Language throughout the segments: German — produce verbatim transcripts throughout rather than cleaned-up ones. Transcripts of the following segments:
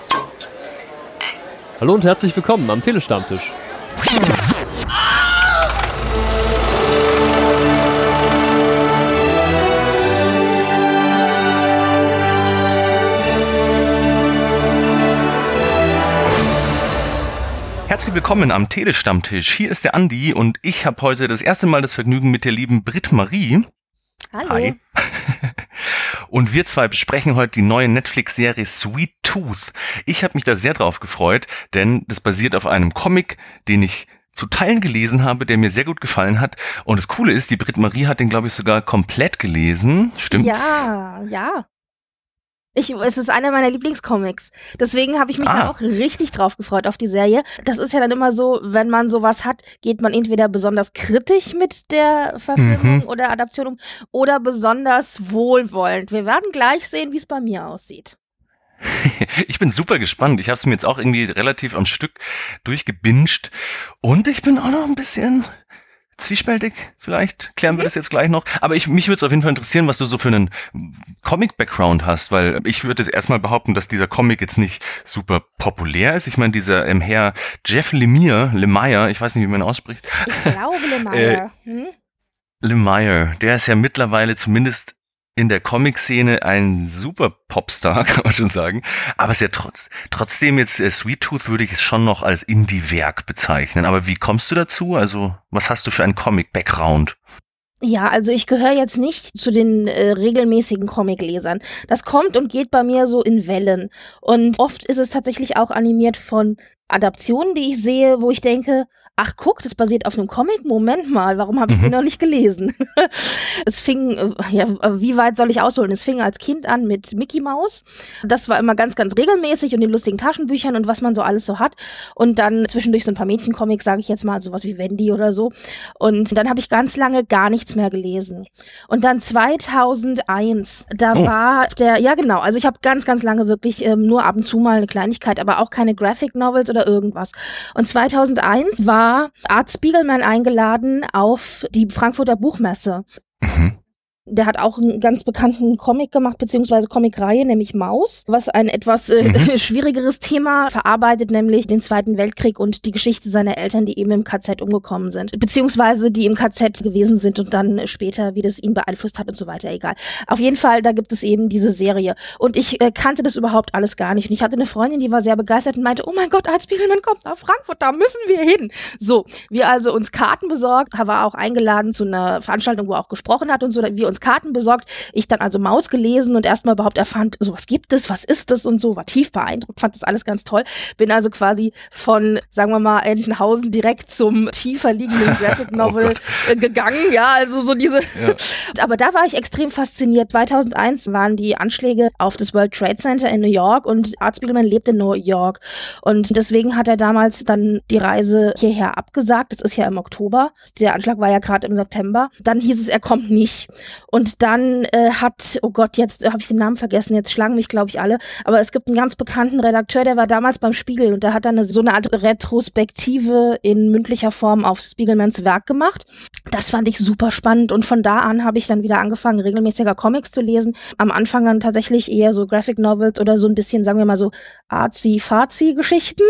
Hallo und herzlich willkommen am Telestammtisch. Herzlich willkommen am Telestammtisch. Hier ist der Andi und ich habe heute das erste Mal das Vergnügen mit der lieben Britt-Marie. Hallo. Hi. Und wir zwei besprechen heute die neue Netflix-Serie Sweet Tooth. Ich habe mich da sehr drauf gefreut, denn das basiert auf einem Comic, den ich zu Teilen gelesen habe, der mir sehr gut gefallen hat. Und das Coole ist, die Britt-Marie hat den, glaube ich, sogar komplett gelesen. Stimmt's? Ja, ja. Ich, es ist einer meiner Lieblingscomics. Deswegen habe ich mich Ah. da auch richtig drauf gefreut auf die Serie. Das ist ja dann immer so, wenn man sowas hat, geht man entweder besonders kritisch mit der Verfilmung Mhm. oder Adaption um oder besonders wohlwollend. Wir werden gleich sehen, wie es bei mir aussieht. Ich bin super gespannt. Ich habe es mir jetzt auch irgendwie relativ am Stück durchgebinged. Und ich bin auch noch ein bisschen zwiespältig. Vielleicht klären wir das jetzt gleich noch. Aber ich, mich würde es auf jeden Fall interessieren, was du so für einen Comic-Background hast, weil ich würde jetzt erstmal behaupten, dass dieser Comic jetzt nicht super populär ist. Ich meine, dieser ähm, Herr Jeff Lemire, Lemire, ich weiß nicht, wie man ihn ausspricht. Ich glaube, Lemire. Hm? Lemire, der ist ja mittlerweile zumindest in der Comic-Szene ein super Popstar, kann man schon sagen. Aber es ist ja trotz, trotzdem jetzt äh, Sweet Tooth würde ich es schon noch als Indie-Werk bezeichnen. Aber wie kommst du dazu? Also, was hast du für einen Comic-Background? Ja, also ich gehöre jetzt nicht zu den äh, regelmäßigen Comiclesern. Das kommt und geht bei mir so in Wellen. Und oft ist es tatsächlich auch animiert von Adaptionen, die ich sehe, wo ich denke, ach guck, das basiert auf einem Comic, Moment mal, warum habe ich Mhm. den noch nicht gelesen? Es fing, äh, ja, wie weit soll ich ausholen? Es fing als Kind an mit Mickey Mouse. Das war immer ganz, ganz regelmäßig und den lustigen Taschenbüchern und was man so alles so hat. Und dann zwischendurch so ein paar Mädchencomics, sage ich jetzt mal, sowas wie Wendy oder so. Und dann habe ich ganz lange gar nichts mehr gelesen. Und dann zweitausendeins, da Oh. war der, ja genau, also ich habe ganz, ganz lange wirklich ähm, nur ab und zu mal eine Kleinigkeit, aber auch keine Graphic Novels oder irgendwas. Und zweitausendeins war Art Spiegelman eingeladen auf die Frankfurter Buchmesse. Mhm. Der hat auch einen ganz bekannten Comic gemacht, beziehungsweise Comicreihe, nämlich Maus, was ein etwas äh, Mhm. schwierigeres Thema verarbeitet, nämlich den Zweiten Weltkrieg und die Geschichte seiner Eltern, die eben im K Z umgekommen sind, beziehungsweise die im K Z gewesen sind und dann später, wie das ihn beeinflusst hat und so weiter, egal. Auf jeden Fall, da gibt es eben diese Serie. Und ich äh, kannte das überhaupt alles gar nicht. Und ich hatte eine Freundin, die war sehr begeistert und meinte, oh mein Gott, Art Spiegelman kommt nach Frankfurt, da müssen wir hin. So, wir also uns Karten besorgt, war auch eingeladen zu einer Veranstaltung, wo er auch gesprochen hat und so, wir uns Karten besorgt. Ich dann also Maus gelesen und erstmal überhaupt erfahren, so was gibt es, was ist das und so, war tief beeindruckt, fand das alles ganz toll. Bin also quasi von, sagen wir mal, Entenhausen direkt zum tiefer liegenden Graphic Novel Oh äh, gegangen, ja, also so diese. Ja. Aber da war ich extrem fasziniert. zweitausendeins waren die Anschläge auf das World Trade Center in New York und Art Spiegelman lebt in New York und deswegen hat er damals dann die Reise hierher abgesagt. Das ist ja im Oktober. Der Anschlag war ja gerade im September. Dann hieß es, er kommt nicht. Und dann äh, hat, oh Gott, jetzt habe ich den Namen vergessen, jetzt schlagen mich, glaube ich, alle, aber es gibt einen ganz bekannten Redakteur, der war damals beim Spiegel und der hat dann eine, so eine Art Retrospektive in mündlicher Form auf Spiegelmans Werk gemacht. Das fand ich super spannend und von da an habe ich dann wieder angefangen, regelmäßiger Comics zu lesen. Am Anfang dann tatsächlich eher so Graphic Novels oder so ein bisschen, sagen wir mal so, Arzi-Fazi-Geschichten.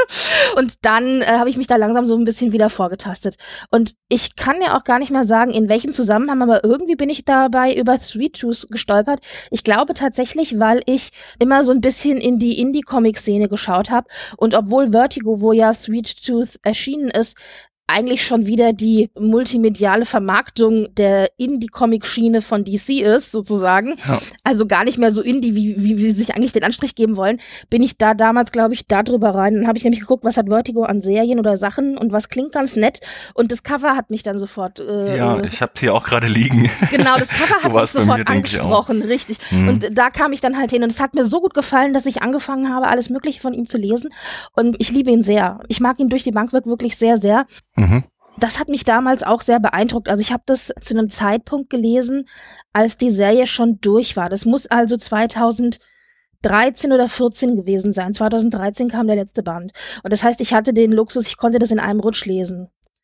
Und dann äh, habe ich mich da langsam so ein bisschen wieder vorgetastet. Und ich kann ja auch gar nicht mehr sagen, in welchem Zusammenhang, aber irgendwie bin ich dabei über Sweet Tooth gestolpert. Ich glaube tatsächlich, weil ich immer so ein bisschen in die Indie-Comic-Szene geschaut habe. Und obwohl Vertigo, wo ja Sweet Tooth erschienen ist, eigentlich schon wieder die multimediale Vermarktung der Indie-Comic-Schiene von D C ist, sozusagen. Ja. Also gar nicht mehr so Indie, wie, wie, wie sie sich eigentlich den Anstrich geben wollen, bin ich da damals, glaube ich, da drüber rein. Dann habe ich nämlich geguckt, was hat Vertigo an Serien oder Sachen und was klingt ganz nett. Und das Cover hat mich dann sofort äh, Ja, ich habe hier auch gerade liegen. Genau, das Cover So hat war's mich bei sofort mir, denke ich auch. angesprochen, richtig. Mhm. Und da kam ich dann halt hin und es hat mir so gut gefallen, dass ich angefangen habe, alles Mögliche von ihm zu lesen. Und ich liebe ihn sehr. Ich mag ihn durch die Bank wirklich sehr, sehr. Mhm. Das hat mich damals auch sehr beeindruckt. Also ich habe das zu einem Zeitpunkt gelesen, als die Serie schon durch war. Das muss also zweitausenddreizehn oder vierzehn gewesen sein. zweitausenddreizehn kam der letzte Band. Und das heißt, ich hatte den Luxus, ich konnte das in einem Rutsch lesen.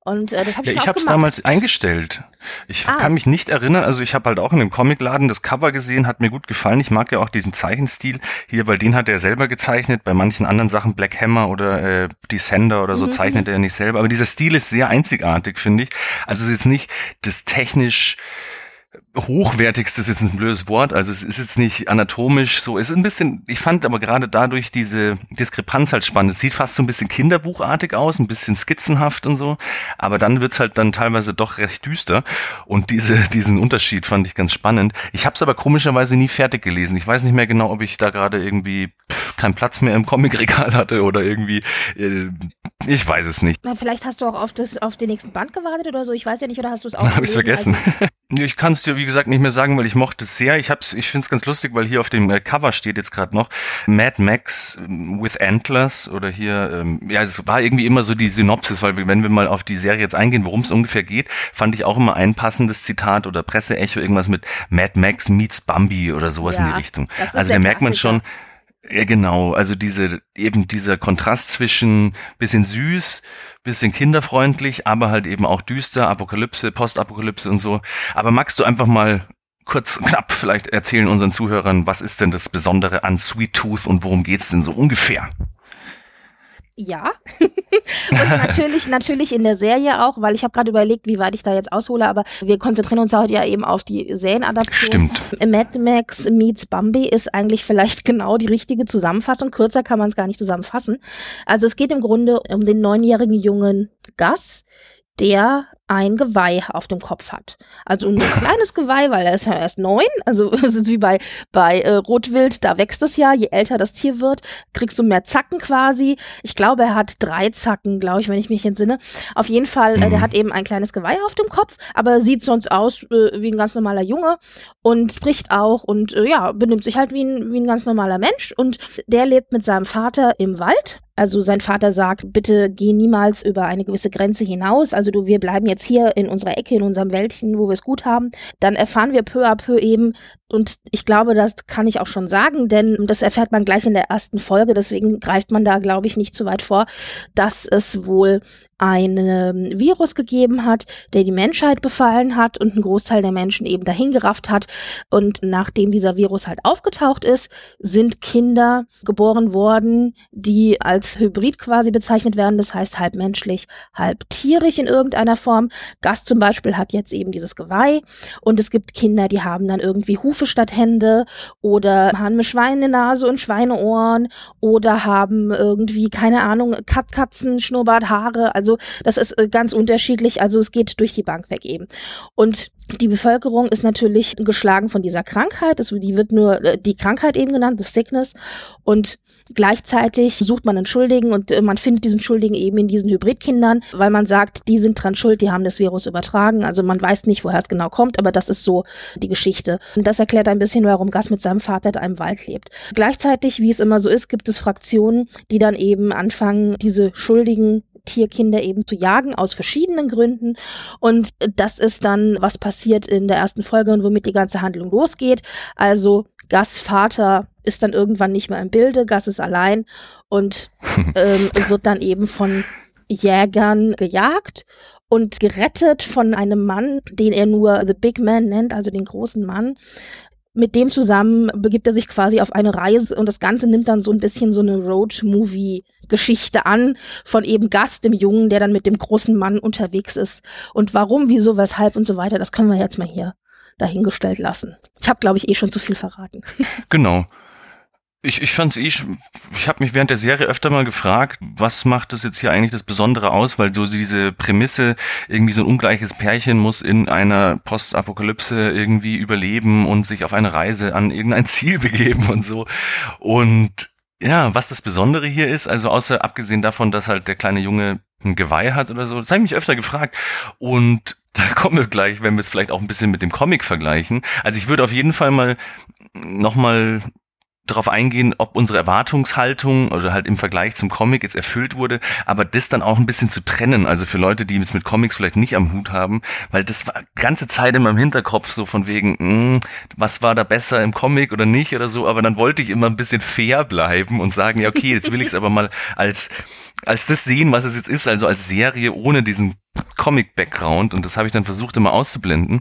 Und äh, das habe ich Ja, auch ich habe es gemacht. damals eingestellt. Ich Ah. kann mich nicht erinnern, also ich habe halt auch in dem Comicladen das Cover gesehen, hat mir gut gefallen. Ich mag ja auch diesen Zeichenstil hier, weil den hat er selber gezeichnet. Bei manchen anderen Sachen, Black Hammer oder äh, Descender oder so, Mhm. zeichnet er nicht selber. Aber dieser Stil ist sehr einzigartig, finde ich. Also es ist jetzt nicht das technisch hochwertigste, ist jetzt ein blödes Wort, also es ist jetzt nicht anatomisch so, es ist ein bisschen, ich fand aber gerade dadurch diese Diskrepanz halt spannend. Es sieht fast so ein bisschen kinderbuchartig aus, ein bisschen skizzenhaft und so, aber dann wird's halt dann teilweise doch recht düster und diese diesen Unterschied fand ich ganz spannend. Ich habe es aber komischerweise nie fertig gelesen. Ich weiß nicht mehr genau, ob ich da gerade irgendwie pff, keinen Platz mehr im Comicregal hatte oder irgendwie, äh, ich weiß es nicht. Na, vielleicht hast du auch auf, das, auf den nächsten Band gewartet oder so, ich weiß ja nicht, oder hast du es auch Dann habe ich es gelesen, vergessen. Ich kann es dir, wie gesagt, nicht mehr sagen, weil ich mochte es sehr. Ich hab's, ich finde es ganz lustig, weil hier auf dem äh, Cover steht jetzt gerade noch Mad Max with Antlers oder hier, ähm, ja, es war irgendwie immer so die Synopsis, weil wir, wenn wir mal auf die Serie jetzt eingehen, worum es ungefähr geht, fand ich auch immer ein passendes Zitat oder Presseecho, irgendwas mit Mad Max meets Bambi oder sowas Ja, in die Richtung. das ist Also der da merkt man Klassiker. schon, ja, genau. Also diese, eben dieser Kontrast zwischen bisschen süß, bisschen kinderfreundlich, aber halt eben auch düster, Apokalypse, Postapokalypse und so. Aber magst du einfach mal kurz, knapp vielleicht erzählen unseren Zuhörern, was ist denn das Besondere an Sweet Tooth und worum geht's denn so ungefähr? Ja. Und natürlich, natürlich in der Serie auch, weil ich habe gerade überlegt, wie weit ich da jetzt aushole, aber wir konzentrieren uns heute ja eben auf die Serienadaption. Stimmt. Mad Max meets Bambi ist eigentlich vielleicht genau die richtige Zusammenfassung. Kürzer kann man es gar nicht zusammenfassen. Also es geht im Grunde um den neunjährigen Jungen Gus, der ein Geweih auf dem Kopf hat. Also ein kleines Geweih, weil er ist ja erst neun. Also es ist wie bei, bei äh, Rotwild, da wächst es ja. Je älter das Tier wird, kriegst du mehr Zacken quasi. Ich glaube, er hat drei Zacken, glaube ich, wenn ich mich entsinne. Auf jeden Fall, äh, der hat eben ein kleines Geweih auf dem Kopf, aber sieht sonst aus äh, wie ein ganz normaler Junge und spricht auch und äh, ja, benimmt sich halt wie ein, wie ein ganz normaler Mensch. Und der lebt mit seinem Vater im Wald. Also sein Vater sagt, bitte geh niemals über eine gewisse Grenze hinaus. Also du, wir bleiben jetzt hier in unserer Ecke, in unserem Wäldchen, wo wir es gut haben. Dann erfahren wir peu à peu eben, und ich glaube, das kann ich auch schon sagen, denn das erfährt man gleich in der ersten Folge, deswegen greift man da, glaube ich, nicht zu weit vor, dass es wohl einen Virus gegeben hat, der die Menschheit befallen hat und einen Großteil der Menschen eben dahingerafft hat. Und nachdem dieser Virus halt aufgetaucht ist, sind Kinder geboren worden, die als Hybrid quasi bezeichnet werden. Das heißt halb menschlich, halb tierig in irgendeiner Form. Gus zum Beispiel hat jetzt eben dieses Geweih. Und es gibt Kinder, die haben dann irgendwie Hufe statt Hände oder haben eine Schweinenase und Schweineohren oder haben irgendwie, keine Ahnung, Kat Katzen, Schnurrbart, Haare. Also das ist äh, ganz unterschiedlich. Also es geht durch die Bank weg eben. Und die Bevölkerung ist natürlich geschlagen von dieser Krankheit. Also die wird nur äh, die Krankheit eben genannt, the sickness. Und gleichzeitig sucht man einen Schuldigen und äh, man findet diesen Schuldigen eben in diesen Hybridkindern, weil man sagt, die sind dran schuld, die haben das Virus übertragen. Also man weiß nicht, woher es genau kommt, aber das ist so die Geschichte. Und das erklärt ein bisschen, warum Gus mit seinem Vater da im Wald lebt. Gleichzeitig, wie es immer so ist, gibt es Fraktionen, die dann eben anfangen, diese schuldigen Tierkinder eben zu jagen, aus verschiedenen Gründen. Und das ist dann, was passiert in der ersten Folge und womit die ganze Handlung losgeht. Also Gus' Vater ist dann irgendwann nicht mehr im Bilde, Gus ist allein und ähm, wird dann eben von Jägern gejagt und gerettet von einem Mann, den er nur The Big Man nennt, also den großen Mann. Mit dem zusammen begibt er sich quasi auf eine Reise und das Ganze nimmt dann so ein bisschen so eine Road-Movie-Geschichte an von eben Gus, dem Jungen, der dann mit dem großen Mann unterwegs ist. Und warum, wieso, weshalb und so weiter, das können wir jetzt mal hier dahingestellt lassen. Ich habe, glaube ich, eh schon zu viel verraten. Genau. Ich, ich fand's eh, ich, ich habe mich während der Serie öfter mal gefragt, was macht das jetzt hier eigentlich das Besondere aus, weil so diese Prämisse, irgendwie so ein ungleiches Pärchen muss in einer Postapokalypse irgendwie überleben und sich auf eine Reise an irgendein Ziel begeben und so. Und ja, was das Besondere hier ist, also außer abgesehen davon, dass halt der kleine Junge ein Geweih hat oder so, das habe ich mich öfter gefragt. Und da kommen wir gleich, wenn wir es vielleicht auch ein bisschen mit dem Comic vergleichen. Also ich würde auf jeden Fall mal nochmal darauf eingehen, ob unsere Erwartungshaltung oder halt im Vergleich zum Comic jetzt erfüllt wurde, aber das dann auch ein bisschen zu trennen, also für Leute, die jetzt mit Comics vielleicht nicht am Hut haben, weil das war die ganze Zeit in meinem Hinterkopf so von wegen, mh, was war da besser im Comic oder nicht oder so, aber dann wollte ich immer ein bisschen fair bleiben und sagen, ja okay, jetzt will ich es aber mal als als das sehen, was es jetzt ist, also als Serie ohne diesen Comic-Background und das habe ich dann versucht immer auszublenden.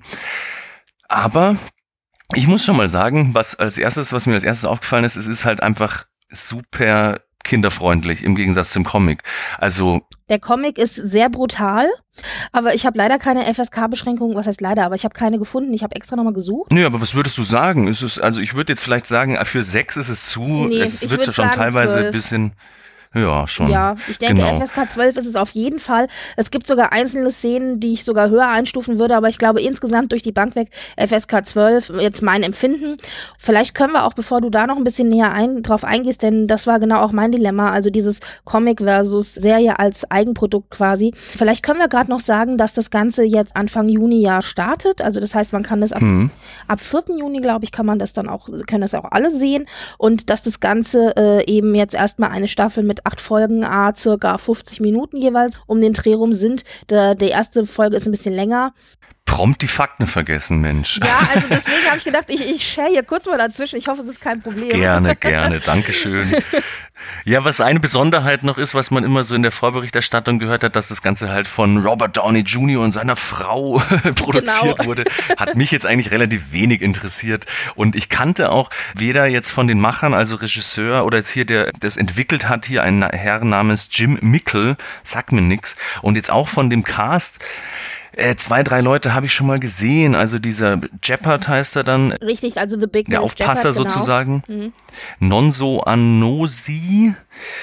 Aber ich muss schon mal sagen, was als erstes, was mir als erstes aufgefallen ist, es ist halt einfach super kinderfreundlich im Gegensatz zum Comic. Also der Comic ist sehr brutal, aber ich habe leider keine F S K-Beschränkung. Was heißt leider? Aber ich habe keine gefunden. Ich habe extra nochmal gesucht. Nö, aber was würdest du sagen? Ist es, also ich würde jetzt vielleicht sagen, für sechs ist es zu. Nee, es ich wird würd schon sagen teilweise zwölf. ein bisschen. Ja, schon. Ja, ich denke, genau. F S K zwölf ist es auf jeden Fall. Es gibt sogar einzelne Szenen, die ich sogar höher einstufen würde, aber ich glaube insgesamt durch die Bank weg F S K zwölf, jetzt mein Empfinden. Vielleicht können wir auch, bevor du da noch ein bisschen näher ein, drauf eingehst, denn das war genau auch mein Dilemma, also dieses Comic versus Serie als Eigenprodukt quasi. Vielleicht können wir gerade noch sagen, dass das Ganze jetzt Anfang Juni ja startet, also das heißt, man kann das ab, hm. ab vierten Juni, glaube ich, kann man das dann auch, können das auch alle sehen und dass das Ganze äh, eben jetzt erstmal eine Staffel mit acht Folgen, a circa fünfzig Minuten jeweils um den Dreh rum sind. Der, die erste Folge ist ein bisschen länger. Prompt die Fakten vergessen, Mensch. Ja, also deswegen habe ich gedacht, ich, ich share hier kurz mal dazwischen. Ich hoffe, es ist kein Problem. Gerne, gerne. Dankeschön. Ja, was eine Besonderheit noch ist, was man immer so in der Vorberichterstattung gehört hat, dass das Ganze halt von Robert Downey Junior und seiner Frau produziert Genau. wurde, hat mich jetzt eigentlich relativ wenig interessiert. Und ich kannte auch weder jetzt von den Machern, also Regisseur oder jetzt hier, der das entwickelt hat, hier ein Herr namens Jim Mickle, sagt mir nix. Und jetzt auch von dem Cast, Äh, zwei, drei Leute habe ich schon mal gesehen. Also dieser Jeppard heißt er dann. Richtig, also The Big Der Nose Aufpasser Jeppard, genau. sozusagen. Mhm. Nonso Anosi.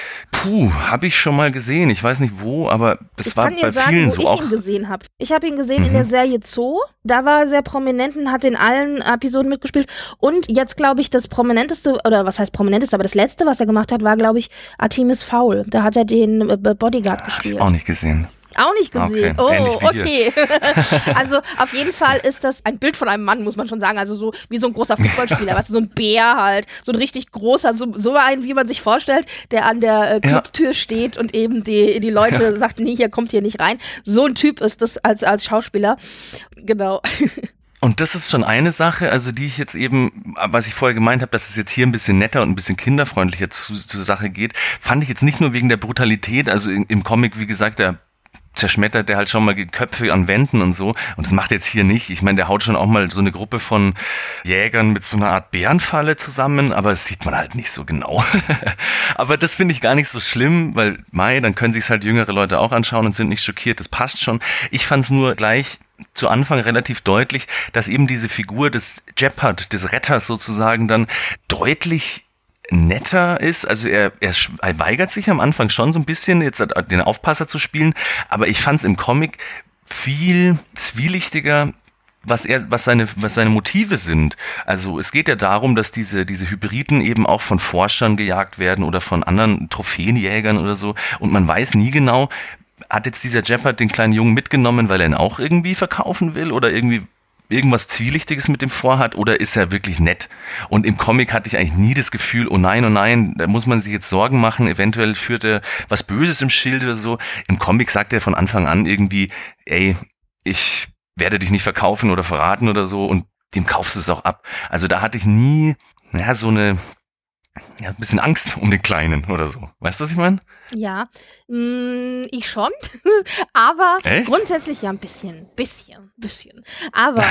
Puh, habe ich schon mal gesehen. Ich weiß nicht wo, aber das ich war kann dir bei sagen, vielen wo so ich auch. ihn gesehen habe. Ich habe ihn gesehen Mhm. in der Serie Zoo. Da war er sehr prominent und hat in allen Episoden mitgespielt. Und jetzt glaube ich, das prominenteste, oder was heißt prominenteste, aber das letzte, was er gemacht hat, war glaube ich Artemis Fowl. Da hat er den äh, Bodyguard Hab gespielt. ich auch nicht gesehen. Auch nicht gesehen. Okay, Oh, ähnlich wie okay. Also auf jeden Fall ist das ein Bild von einem Mann, muss man schon sagen. Also so wie so ein großer Footballspieler, weißt du, so ein Bär halt, so ein richtig großer, so, so ein, wie man sich vorstellt, der an der äh, Clubtür steht und eben die, die Leute ja. sagt, nee, hier kommt hier nicht rein. So ein Typ ist das als, als Schauspieler. Genau. Und das ist schon eine Sache, also die ich jetzt eben, was ich vorher gemeint habe, dass es jetzt hier ein bisschen netter und ein bisschen kinderfreundlicher zu, zur Sache geht, fand ich jetzt nicht nur wegen der Brutalität, also in, im Comic, wie gesagt, der zerschmettert der halt schon mal Köpfe an Wänden und so. Und das macht jetzt hier nicht. Ich meine, der haut schon auch mal so eine Gruppe von Jägern mit so einer Art Bärenfalle zusammen, aber das sieht man halt nicht so genau. Aber das finde ich gar nicht so schlimm, weil, mei, dann können sich es halt jüngere Leute auch anschauen und sind nicht schockiert. Das passt schon. Ich fand es nur gleich zu Anfang relativ deutlich, dass eben diese Figur des Jeppard, des Retters sozusagen, dann deutlich netter ist, also er, er, er weigert sich am Anfang schon so ein bisschen, jetzt den Aufpasser zu spielen, aber ich fand es im Comic viel zwielichtiger, was er, was seine, was seine Motive sind. Also es geht ja darum, dass diese, diese Hybriden eben auch von Forschern gejagt werden oder von anderen Trophäenjägern oder so und man weiß nie genau, hat jetzt dieser Jeppard den kleinen Jungen mitgenommen, weil er ihn auch irgendwie verkaufen will oder irgendwie irgendwas Zwielichtiges mit dem vorhat oder ist er wirklich nett? Und im Comic hatte ich eigentlich nie das Gefühl, oh nein, oh nein, da muss man sich jetzt Sorgen machen, eventuell führt er was Böses im Schild oder so. Im Comic sagt er von Anfang an irgendwie, ey, ich werde dich nicht verkaufen oder verraten oder so und dem kaufst du es auch ab. Also da hatte ich nie, ja, so eine, ja, ein bisschen Angst um den Kleinen oder so. Weißt du, was ich meine? Ja, mh, ich schon, aber Echt? grundsätzlich ja ein bisschen, bisschen, bisschen. Aber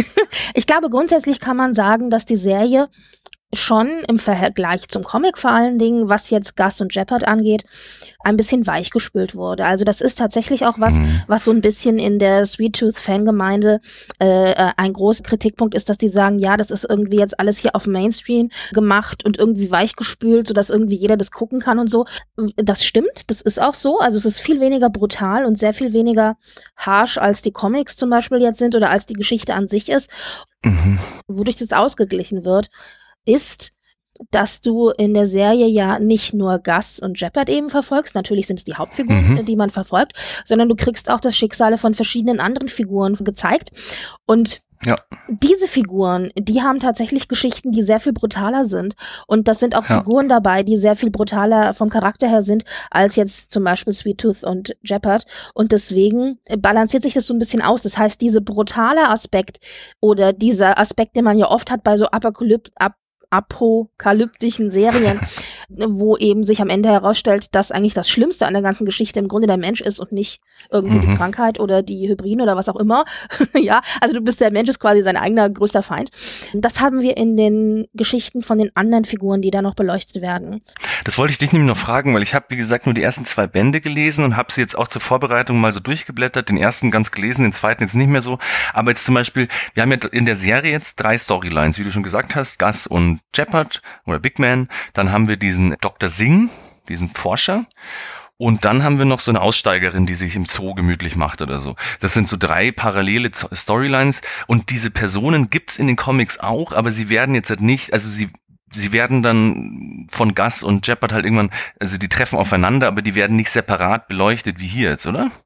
ich glaube, grundsätzlich kann man sagen, dass die Serie schon im Vergleich zum Comic vor allen Dingen, was jetzt Gus und Jeppard angeht, ein bisschen weichgespült wurde. Also das ist tatsächlich auch was, mhm. was so ein bisschen in der Sweet Tooth Fangemeinde äh, ein großer Kritikpunkt ist, dass die sagen, ja, das ist irgendwie jetzt alles hier auf Mainstream gemacht und irgendwie weichgespült, sodass irgendwie jeder das gucken kann und so. Das stimmt, das ist auch so. Also es ist viel weniger brutal und sehr viel weniger harsh, als die Comics zum Beispiel jetzt sind oder als die Geschichte an sich ist. Mhm. Wodurch das ausgeglichen wird, ist, dass du in der Serie ja nicht nur Gus und Jeppard eben verfolgst, natürlich sind es die Hauptfiguren, mhm. die man verfolgt, sondern du kriegst auch das Schicksale von verschiedenen anderen Figuren gezeigt und ja. diese Figuren, die haben tatsächlich Geschichten, die sehr viel brutaler sind und das sind auch ja. Figuren dabei, die sehr viel brutaler vom Charakter her sind, als jetzt zum Beispiel Sweet Tooth und Jeppard und deswegen balanciert sich das so ein bisschen aus, das heißt, dieser brutale Aspekt oder dieser Aspekt, den man ja oft hat bei so Apokalyp- Ap- apokalyptischen Serien, wo eben sich am Ende herausstellt, dass eigentlich das Schlimmste an der ganzen Geschichte im Grunde der Mensch ist und nicht irgendwie mhm. die Krankheit oder die Hybriden oder was auch immer. Ja, also du bist, der Mensch ist quasi sein eigener größter Feind. Das haben wir in den Geschichten von den anderen Figuren, die da noch beleuchtet werden. Das wollte ich dich nämlich noch fragen, weil ich habe, wie gesagt, nur die ersten zwei Bände gelesen und habe sie jetzt auch zur Vorbereitung mal so durchgeblättert, den ersten ganz gelesen, den zweiten jetzt nicht mehr so. Aber jetzt zum Beispiel, wir haben ja in der Serie jetzt drei Storylines, wie du schon gesagt hast, Gus und Shepard oder Big Man. Dann haben wir diesen Doktor Singh, diesen Forscher. Und dann haben wir noch so eine Aussteigerin, die sich im Zoo gemütlich macht oder so. Das sind so drei parallele Storylines. Und diese Personen gibt's in den Comics auch, aber sie werden jetzt halt nicht, also sie Sie werden dann von Gus und Shepard halt irgendwann, also die treffen aufeinander, aber die werden nicht separat beleuchtet wie hier jetzt, oder?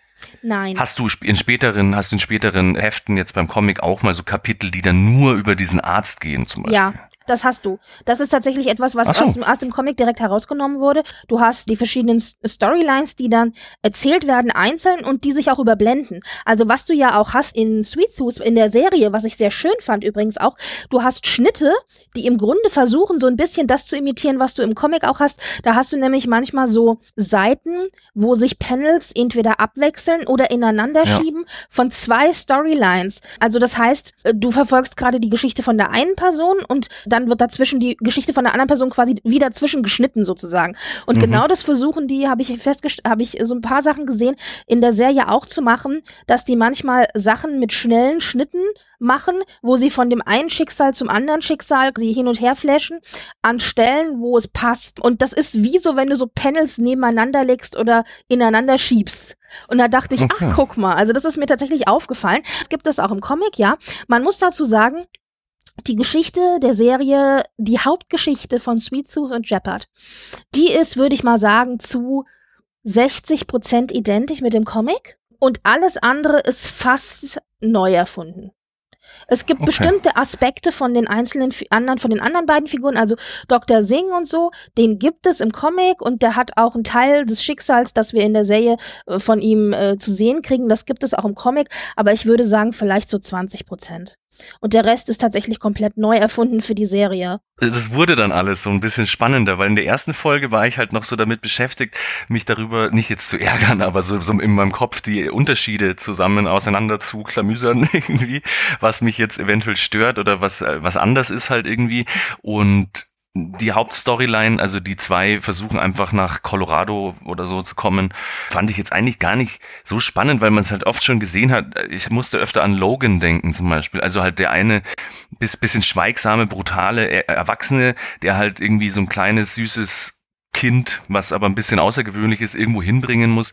Nein. Hast du in späteren, hast du in späteren Heften jetzt beim Comic auch mal so Kapitel, die dann nur über diesen Arzt gehen zum Beispiel? Ja. Das hast du. Das ist tatsächlich etwas, was so. aus, dem, aus dem Comic direkt herausgenommen wurde. Du hast die verschiedenen Storylines, die dann erzählt werden einzeln und die sich auch überblenden. Also was du ja auch hast in Sweet Tooth, in der Serie, was ich sehr schön fand übrigens auch, du hast Schnitte, die im Grunde versuchen, so ein bisschen das zu imitieren, was du im Comic auch hast. Da hast du nämlich manchmal so Seiten, wo sich Panels entweder abwechseln oder ineinander ja. schieben von zwei Storylines. Also das heißt, du verfolgst gerade die Geschichte von der einen Person und dann wird dazwischen die Geschichte von der anderen Person quasi wieder zwischengeschnitten sozusagen. Und mhm. genau das versuchen die, habe ich festgestellt, habe ich so ein paar Sachen gesehen, in der Serie auch zu machen, dass die manchmal Sachen mit schnellen Schnitten machen, wo sie von dem einen Schicksal zum anderen Schicksal sie hin und her flashen, an Stellen, wo es passt. Und das ist wie so, wenn du so Panels nebeneinander legst oder ineinander schiebst. Und da dachte ich, okay. ach, guck mal, also das ist mir tatsächlich aufgefallen. Es gibt das auch im Comic, ja. Man muss dazu sagen, die Geschichte der Serie, die Hauptgeschichte von Sweet Tooth und Shepard, die ist, würde ich mal sagen, zu sechzig Prozent identisch mit dem Comic und alles andere ist fast neu erfunden. Es gibt okay. bestimmte Aspekte von den einzelnen anderen, von den anderen beiden Figuren, also Doktor Singh und so, den gibt es im Comic und der hat auch einen Teil des Schicksals, das wir in der Serie äh, von ihm äh, zu sehen kriegen, das gibt es auch im Comic, aber ich würde sagen, vielleicht so zwanzig Prozent. Und der Rest ist tatsächlich komplett neu erfunden für die Serie. Es wurde dann alles so ein bisschen spannender, weil in der ersten Folge war ich halt noch so damit beschäftigt, mich darüber nicht jetzt zu ärgern, aber so, so in meinem Kopf die Unterschiede zusammen auseinander zu klamüsern irgendwie, was mich jetzt eventuell stört oder was, was anders ist halt irgendwie. Und die Hauptstoryline, also die zwei versuchen einfach nach Colorado oder so zu kommen, fand ich jetzt eigentlich gar nicht so spannend, weil man es halt oft schon gesehen hat. Ich musste öfter an Logan denken zum Beispiel. Also halt der eine bis, bisschen schweigsame, brutale Erwachsene, der halt irgendwie so ein kleines, süßes Kind, was aber ein bisschen außergewöhnlich ist, irgendwo hinbringen muss.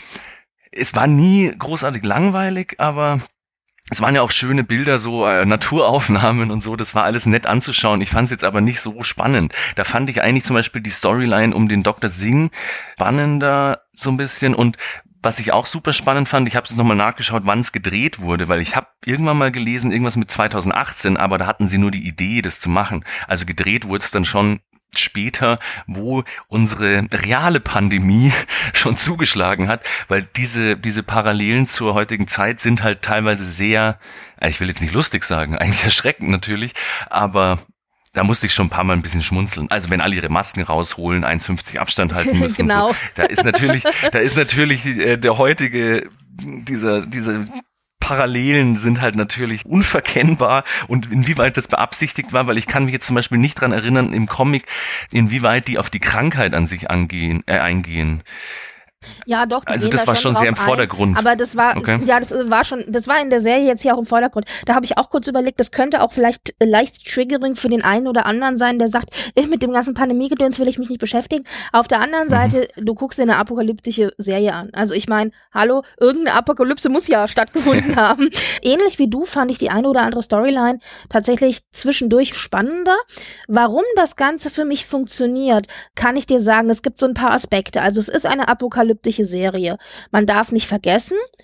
Es war nie großartig langweilig, aber es waren ja auch schöne Bilder, so äh, Naturaufnahmen und so, das war alles nett anzuschauen. Ich fand es jetzt aber nicht so spannend. Da fand ich eigentlich zum Beispiel die Storyline um den Doktor Singh spannender so ein bisschen. Und was ich auch super spannend fand, ich habe es nochmal nachgeschaut, wann es gedreht wurde, weil ich habe irgendwann mal gelesen, irgendwas mit zwanzig achtzehn, aber da hatten sie nur die Idee, das zu machen. Also gedreht wurde es dann schon später, wo unsere reale Pandemie schon zugeschlagen hat, weil diese diese Parallelen zur heutigen Zeit sind halt teilweise sehr, ich will jetzt nicht lustig sagen, eigentlich erschreckend natürlich, aber da musste ich schon ein paar Mal ein bisschen schmunzeln. Also wenn alle ihre Masken rausholen, eins Komma fünfzig Abstand halten müssen, genau. so, da ist natürlich, da ist natürlich äh, der heutige dieser dieser Parallelen sind halt natürlich unverkennbar und inwieweit das beabsichtigt war, weil ich kann mich jetzt zum Beispiel nicht dran erinnern im Comic, inwieweit die auf die Krankheit an sich angehen, äh, eingehen. Ja, doch. Also das war schon sehr im Vordergrund. Ein, aber das war, okay. ja, das war schon, das war in der Serie jetzt hier auch im Vordergrund. Da habe ich auch kurz überlegt, das könnte auch vielleicht leicht triggering für den einen oder anderen sein, der sagt, ich, mit dem ganzen Pandemiegedöns will ich mich nicht beschäftigen. Auf der anderen mhm. Seite, du guckst dir eine apokalyptische Serie an. Also ich meine, hallo, irgendeine Apokalypse muss ja stattgefunden haben. Ähnlich wie du fand ich die eine oder andere Storyline tatsächlich zwischendurch spannender. Warum das Ganze für mich funktioniert, kann ich dir sagen, es gibt so ein paar Aspekte. Also es ist eine apokalyptische Serie. Man darf nicht vergessen,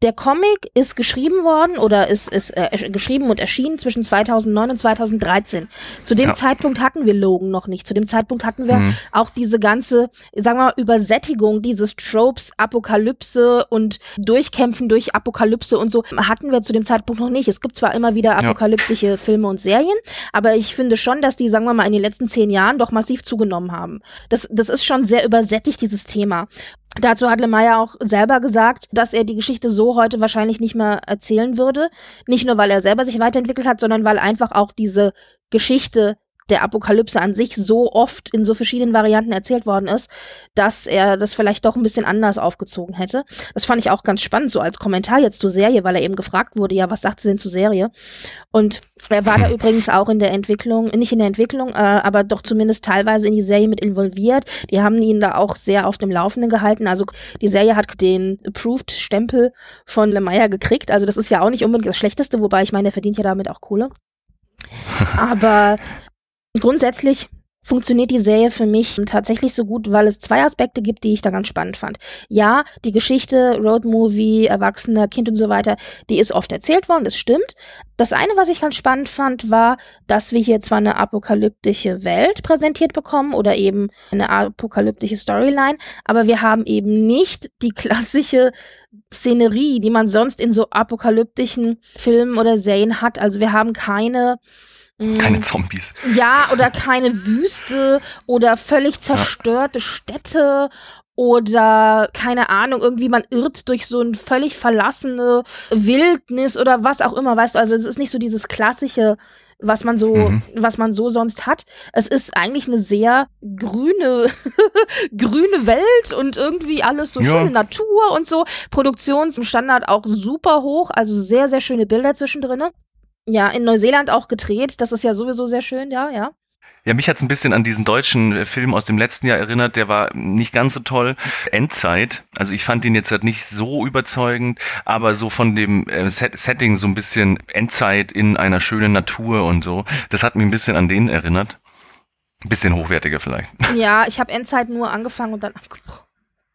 Der Comic ist geschrieben worden oder ist, ist äh, geschrieben und erschienen zwischen zweitausendneun und zweitausenddreizehn. Zu dem ja. Zeitpunkt hatten wir Logan noch nicht. Zu dem Zeitpunkt hatten wir mhm. auch diese ganze, sagen wir mal, Übersättigung dieses Tropes, Apokalypse und Durchkämpfen durch Apokalypse und so hatten wir zu dem Zeitpunkt noch nicht. Es gibt zwar immer wieder apokalyptische ja. Filme und Serien, aber ich finde schon, dass die, sagen wir mal, in den letzten zehn Jahren doch massiv zugenommen haben. Das, das ist schon sehr übersättigt, dieses Thema. Dazu hat Lemire auch selber gesagt, dass er die Geschichte so heute wahrscheinlich nicht mehr erzählen würde. Nicht nur, weil er selber sich weiterentwickelt hat, sondern weil einfach auch diese Geschichte der Apokalypse an sich so oft in so verschiedenen Varianten erzählt worden ist, dass er das vielleicht doch ein bisschen anders aufgezogen hätte. Das fand ich auch ganz spannend, so als Kommentar jetzt zur Serie, weil er eben gefragt wurde, ja, was sagt sie denn zur Serie? Und er war da übrigens auch in der Entwicklung, nicht in der Entwicklung, äh, aber doch zumindest teilweise in die Serie mit involviert. Die haben ihn da auch sehr auf dem Laufenden gehalten. Also die Serie hat den Approved-Stempel von Lemire gekriegt. Also das ist ja auch nicht unbedingt das Schlechteste, wobei ich meine, er verdient ja damit auch Kohle. Aber grundsätzlich funktioniert die Serie für mich tatsächlich so gut, weil es zwei Aspekte gibt, die ich da ganz spannend fand. Ja, die Geschichte, Roadmovie, Erwachsener, Kind und so weiter, die ist oft erzählt worden, das stimmt. Das eine, was ich ganz spannend fand, war, dass wir hier zwar eine apokalyptische Welt präsentiert bekommen oder eben eine apokalyptische Storyline, aber wir haben eben nicht die klassische Szenerie, die man sonst in so apokalyptischen Filmen oder Serien hat. Also wir haben keine Keine Zombies. Ja, oder keine Wüste oder völlig zerstörte ja. Städte oder keine Ahnung, irgendwie man irrt durch so eine völlig verlassene Wildnis oder was auch immer, weißt du, also es ist nicht so dieses klassische, was man so, mhm. was man so sonst hat. Es ist eigentlich eine sehr grüne, grüne Welt und irgendwie alles so ja. schöne Natur und so. Produktionsstandard auch super hoch, also sehr, sehr schöne Bilder zwischendrin. Ja, in Neuseeland auch gedreht. Das ist ja sowieso sehr schön, ja, ja. Ja, mich hat's ein bisschen an diesen deutschen Film aus dem letzten Jahr erinnert, der war nicht ganz so toll. Endzeit, also ich fand ihn jetzt halt nicht so überzeugend, aber so von dem äh, Set- Setting so ein bisschen Endzeit in einer schönen Natur und so, das hat mich ein bisschen an den erinnert. Ein bisschen hochwertiger vielleicht. Ja, ich habe Endzeit nur angefangen und dann abgebrochen.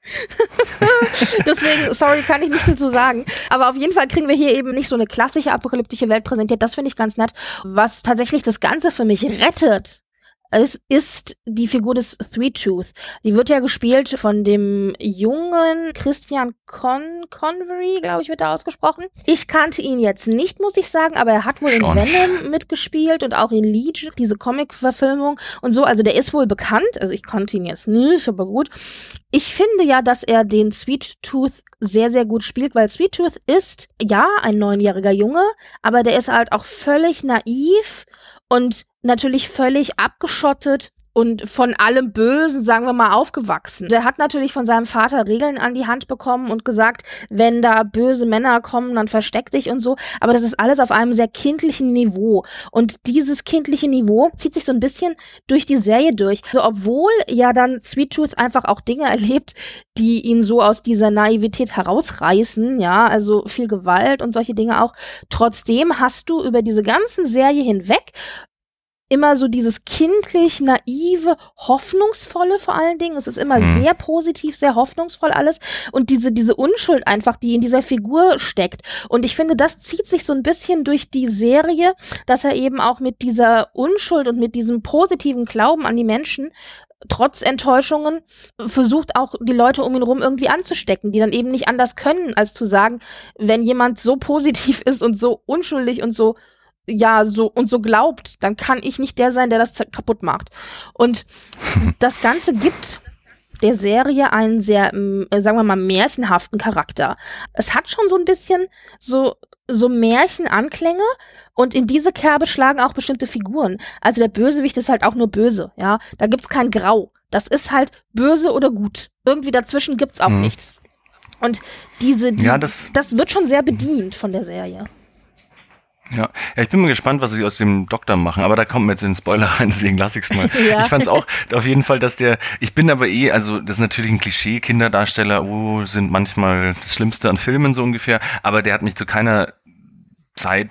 Deswegen, sorry, kann ich nicht viel zu sagen. Aber auf jeden Fall kriegen wir hier eben nicht so eine klassische apokalyptische Welt präsentiert. Das finde ich ganz nett. Was tatsächlich das Ganze für mich rettet, es ist die Figur des Three Tooth. Die wird ja gespielt von dem jungen Christian Con- Convery, glaube ich, wird da ausgesprochen. Ich kannte ihn jetzt nicht, muss ich sagen, aber er hat wohl Schon. in Venom mitgespielt und auch in Legion, diese Comic-Verfilmung und so. Also der ist wohl bekannt. Also ich kannte ihn jetzt nicht, aber gut. Ich finde ja, dass er den Sweet Tooth sehr, sehr gut spielt, weil Sweet Tooth ist, ja, ein neunjähriger Junge, aber der ist halt auch völlig naiv und natürlich völlig abgeschottet und von allem Bösen, sagen wir mal, aufgewachsen. Der hat natürlich von seinem Vater Regeln an die Hand bekommen und gesagt, wenn da böse Männer kommen, dann versteck dich und so. Aber das ist alles auf einem sehr kindlichen Niveau. Und dieses kindliche Niveau zieht sich so ein bisschen durch die Serie durch. Also obwohl ja dann Sweet Tooth einfach auch Dinge erlebt, die ihn so aus dieser Naivität herausreißen, ja, also viel Gewalt und solche Dinge auch. Trotzdem hast du über diese ganzen Serie hinweg immer so dieses kindlich, naive, hoffnungsvolle vor allen Dingen. Es ist immer mhm. sehr positiv, sehr hoffnungsvoll alles. Und diese, diese Unschuld einfach, die in dieser Figur steckt. Und ich finde, das zieht sich so ein bisschen durch die Serie, dass er eben auch mit dieser Unschuld und mit diesem positiven Glauben an die Menschen trotz Enttäuschungen versucht auch die Leute um ihn rum irgendwie anzustecken, die dann eben nicht anders können, als zu sagen, wenn jemand so positiv ist und so unschuldig und so ja, so und so glaubt, dann kann ich nicht der sein, der das kaputt macht. Und das Ganze gibt der Serie einen sehr, äh, sagen wir mal, märchenhaften Charakter. Es hat schon so ein bisschen so, so Märchenanklänge und in diese Kerbe schlagen auch bestimmte Figuren. Also der Bösewicht ist halt auch nur böse, ja. Da gibt's kein Grau. Das ist halt böse oder gut. Irgendwie dazwischen gibt's auch mhm. nichts. Und diese, die, ja, das, das wird schon sehr bedient von der Serie. Ja. ja, ich bin mal gespannt, was sie aus dem Doktor machen, aber da kommt mir jetzt in den Spoiler rein, deswegen lasse ich es mal. Ja. Ich fand es auch auf jeden Fall, dass der, ich bin aber eh, also das ist natürlich ein Klischee, Kinderdarsteller, oh, sind manchmal das Schlimmste an Filmen so ungefähr, aber der hat mich zu keiner Zeit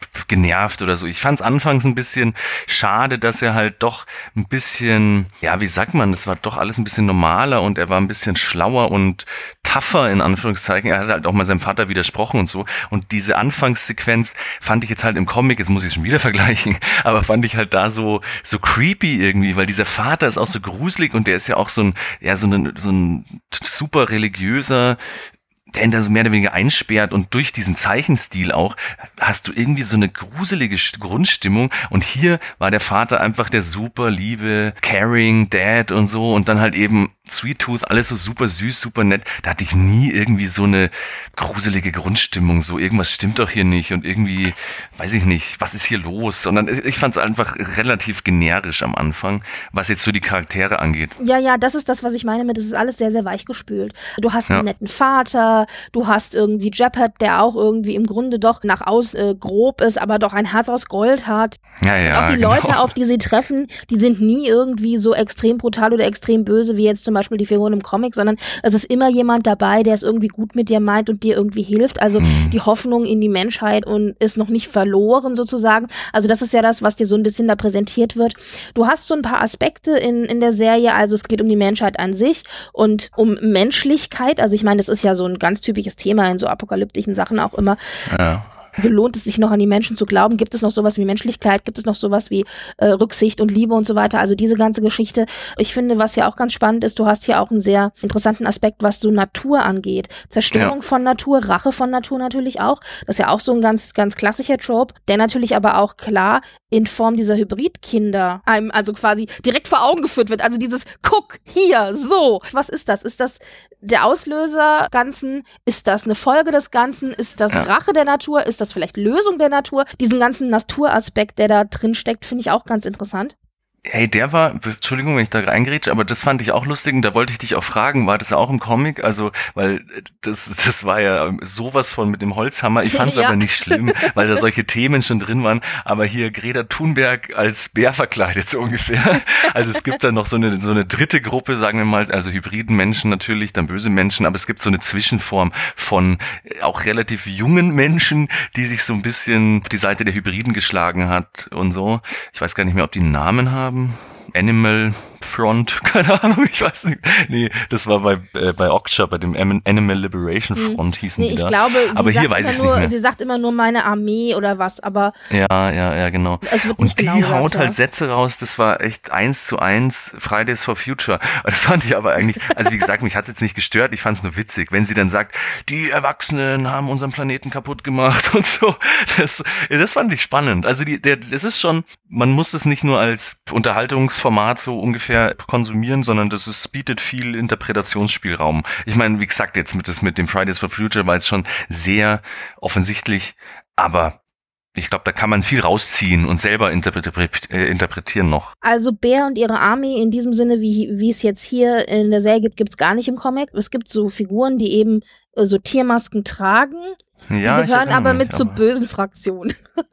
genervt oder so. Ich fand es anfangs ein bisschen schade, dass er halt doch ein bisschen, ja, wie sagt man, es war doch alles ein bisschen normaler und er war ein bisschen schlauer und tougher in Anführungszeichen. Er hat halt auch mal seinem Vater widersprochen und so. Und diese Anfangssequenz fand ich jetzt halt im Comic, jetzt muss ich es schon wieder vergleichen, aber fand ich halt da so so creepy irgendwie, weil dieser Vater ist auch so gruselig und der ist ja auch so ein, ja, so ein, so ein super religiöser, der ihn da so mehr oder weniger einsperrt und durch diesen Zeichenstil auch hast du irgendwie so eine gruselige Grundstimmung und hier war der Vater einfach der super liebe, caring Dad und so und dann halt eben Sweet Tooth, alles so super süß, super nett. Da hatte ich nie irgendwie so eine gruselige Grundstimmung, so irgendwas stimmt doch hier nicht und irgendwie, weiß ich nicht, was ist hier los, sondern ich fand es einfach relativ generisch am Anfang, was jetzt so die Charaktere angeht. Ja, ja, das ist das, was ich meine mit, das ist alles sehr, sehr weichgespült. Du hast einen ja. netten Vater, du hast irgendwie Jeppard, der auch irgendwie im Grunde doch nach außen äh, grob ist, aber doch ein Herz aus Gold hat. Ja, ja, auch die genau. Leute, auf die sie treffen, die sind nie irgendwie so extrem brutal oder extrem böse, wie jetzt zum Beispiel die Figuren im Comic, sondern es ist immer jemand dabei, der es irgendwie gut mit dir meint und dir irgendwie hilft. Also mhm. die Hoffnung in die Menschheit und ist noch nicht verloren sozusagen. Also das ist ja das, was dir so ein bisschen da präsentiert wird. Du hast so ein paar Aspekte in, in der Serie, also es geht um die Menschheit an sich und um Menschlichkeit. Also ich meine, das ist ja so ein ganz typisches Thema in so apokalyptischen Sachen auch immer. Ja. Also lohnt es sich noch an die Menschen zu glauben? Gibt es noch sowas wie Menschlichkeit? Gibt es noch sowas wie äh, Rücksicht und Liebe und so weiter? Also diese ganze Geschichte. Ich finde, was ja auch ganz spannend ist, du hast hier auch einen sehr interessanten Aspekt, was so Natur angeht. Zerstörung ja. von Natur, Rache von Natur natürlich auch. Das ist ja auch so ein ganz, ganz klassischer Trope, der natürlich aber auch klar in Form dieser Hybridkinder einem also quasi direkt vor Augen geführt wird. Also dieses, guck, hier, so. Was ist das? Ist das der Auslöser Ganzen? Ist das eine Folge des Ganzen? Ist das ja. Rache der Natur? Ist das vielleicht Lösung der Natur? Diesen ganzen Naturaspekt, der da drin steckt, finde ich auch ganz interessant. Hey, der war, Entschuldigung, wenn ich da reingrätsche, aber das fand ich auch lustig und da wollte ich dich auch fragen, war das auch im Comic? Also, weil das das war ja sowas von mit dem Holzhammer, ich fand es ja. aber nicht schlimm, weil da solche Themen schon drin waren, aber hier Greta Thunberg als Bär verkleidet so ungefähr. Also es gibt da noch so eine so eine dritte Gruppe, sagen wir mal, also hybriden Menschen natürlich, dann böse Menschen, aber es gibt so eine Zwischenform von auch relativ jungen Menschen, die sich so ein bisschen auf die Seite der Hybriden geschlagen hat und so. Ich weiß gar nicht mehr, ob die einen Namen haben. Animal Front, keine Ahnung, ich weiß nicht. Nee, das war bei äh, bei Okja, bei dem Animal Liberation Front hm. hießen nee, die da. Ich glaube, sie aber hier sagt weiß ich es nur, nicht mehr. Sie sagt immer nur meine Armee oder was, aber ja, ja, ja, genau. Es wird und nicht die genau gesagt, haut ja. halt Sätze raus, das war echt eins zu eins Fridays for Future. Das fand ich aber eigentlich, also wie gesagt, mich hat's jetzt nicht gestört, ich fand's nur witzig, wenn sie dann sagt, die Erwachsenen haben unseren Planeten kaputt gemacht und so. Das, das fand ich spannend. Also die, der, das ist schon, man muss es nicht nur als Unterhaltungsformat so ungefähr konsumieren, sondern das ist, bietet viel Interpretationsspielraum. Ich meine, wie gesagt, jetzt mit das mit dem Fridays for Future war es schon sehr offensichtlich, aber ich glaube, da kann man viel rausziehen und selber interpret- äh, interpretieren noch. Also Bär und ihre Armee in diesem Sinne, wie wie es jetzt hier in der Serie gibt, gibt's gar nicht im Comic. Es gibt so Figuren, die eben äh, so Tiermasken tragen. Ja, die gehören aber mich, mit zur bösen Fraktion.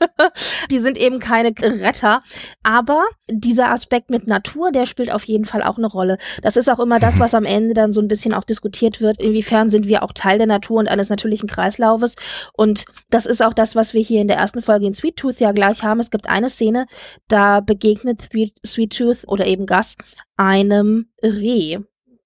Die sind eben keine Retter. Aber dieser Aspekt mit Natur, der spielt auf jeden Fall auch eine Rolle. Das ist auch immer das, was am Ende dann so ein bisschen auch diskutiert wird. Inwiefern sind wir auch Teil der Natur und eines natürlichen Kreislaufes? Und das ist auch das, was wir hier in der ersten Folge in Sweet Tooth ja gleich haben. Es gibt eine Szene, da begegnet Sweet, Sweet Tooth oder eben Gus einem Reh.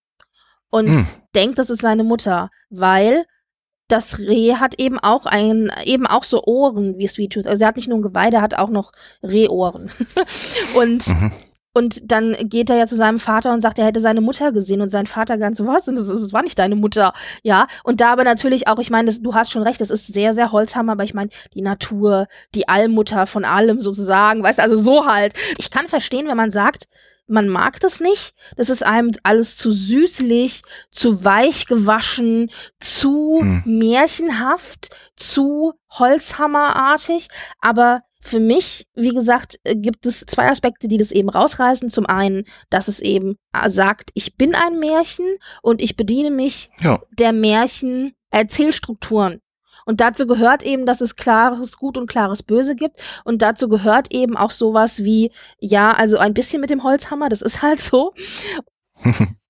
Und hm. denkt, das ist seine Mutter, weil das Reh hat eben auch ein, eben auch so Ohren wie Sweet Tooth. Also er hat nicht nur ein Geweih, der hat auch noch Rehohren. und, mhm. und dann geht er ja zu seinem Vater und sagt, er hätte seine Mutter gesehen und sein Vater ganz so, was? Das, das war nicht deine Mutter. Ja, und da aber natürlich auch, ich meine, das, du hast schon recht, das ist sehr, sehr Holzhammer, aber ich meine, die Natur, die Allmutter von allem sozusagen, weißt du, also so halt. Ich kann verstehen, wenn man sagt, man mag das nicht. Das ist einem alles zu süßlich, zu weich gewaschen, zu hm. märchenhaft, zu holzhammerartig. Aber für mich, wie gesagt, gibt es zwei Aspekte, die das eben rausreißen. Zum einen, dass es eben sagt, ich bin ein Märchen und ich bediene mich ja. der Märchen-Erzählstrukturen. Und dazu gehört eben, dass es klares Gut und klares Böse gibt. Und dazu gehört eben auch sowas wie, ja, also ein bisschen mit dem Holzhammer, das ist halt so.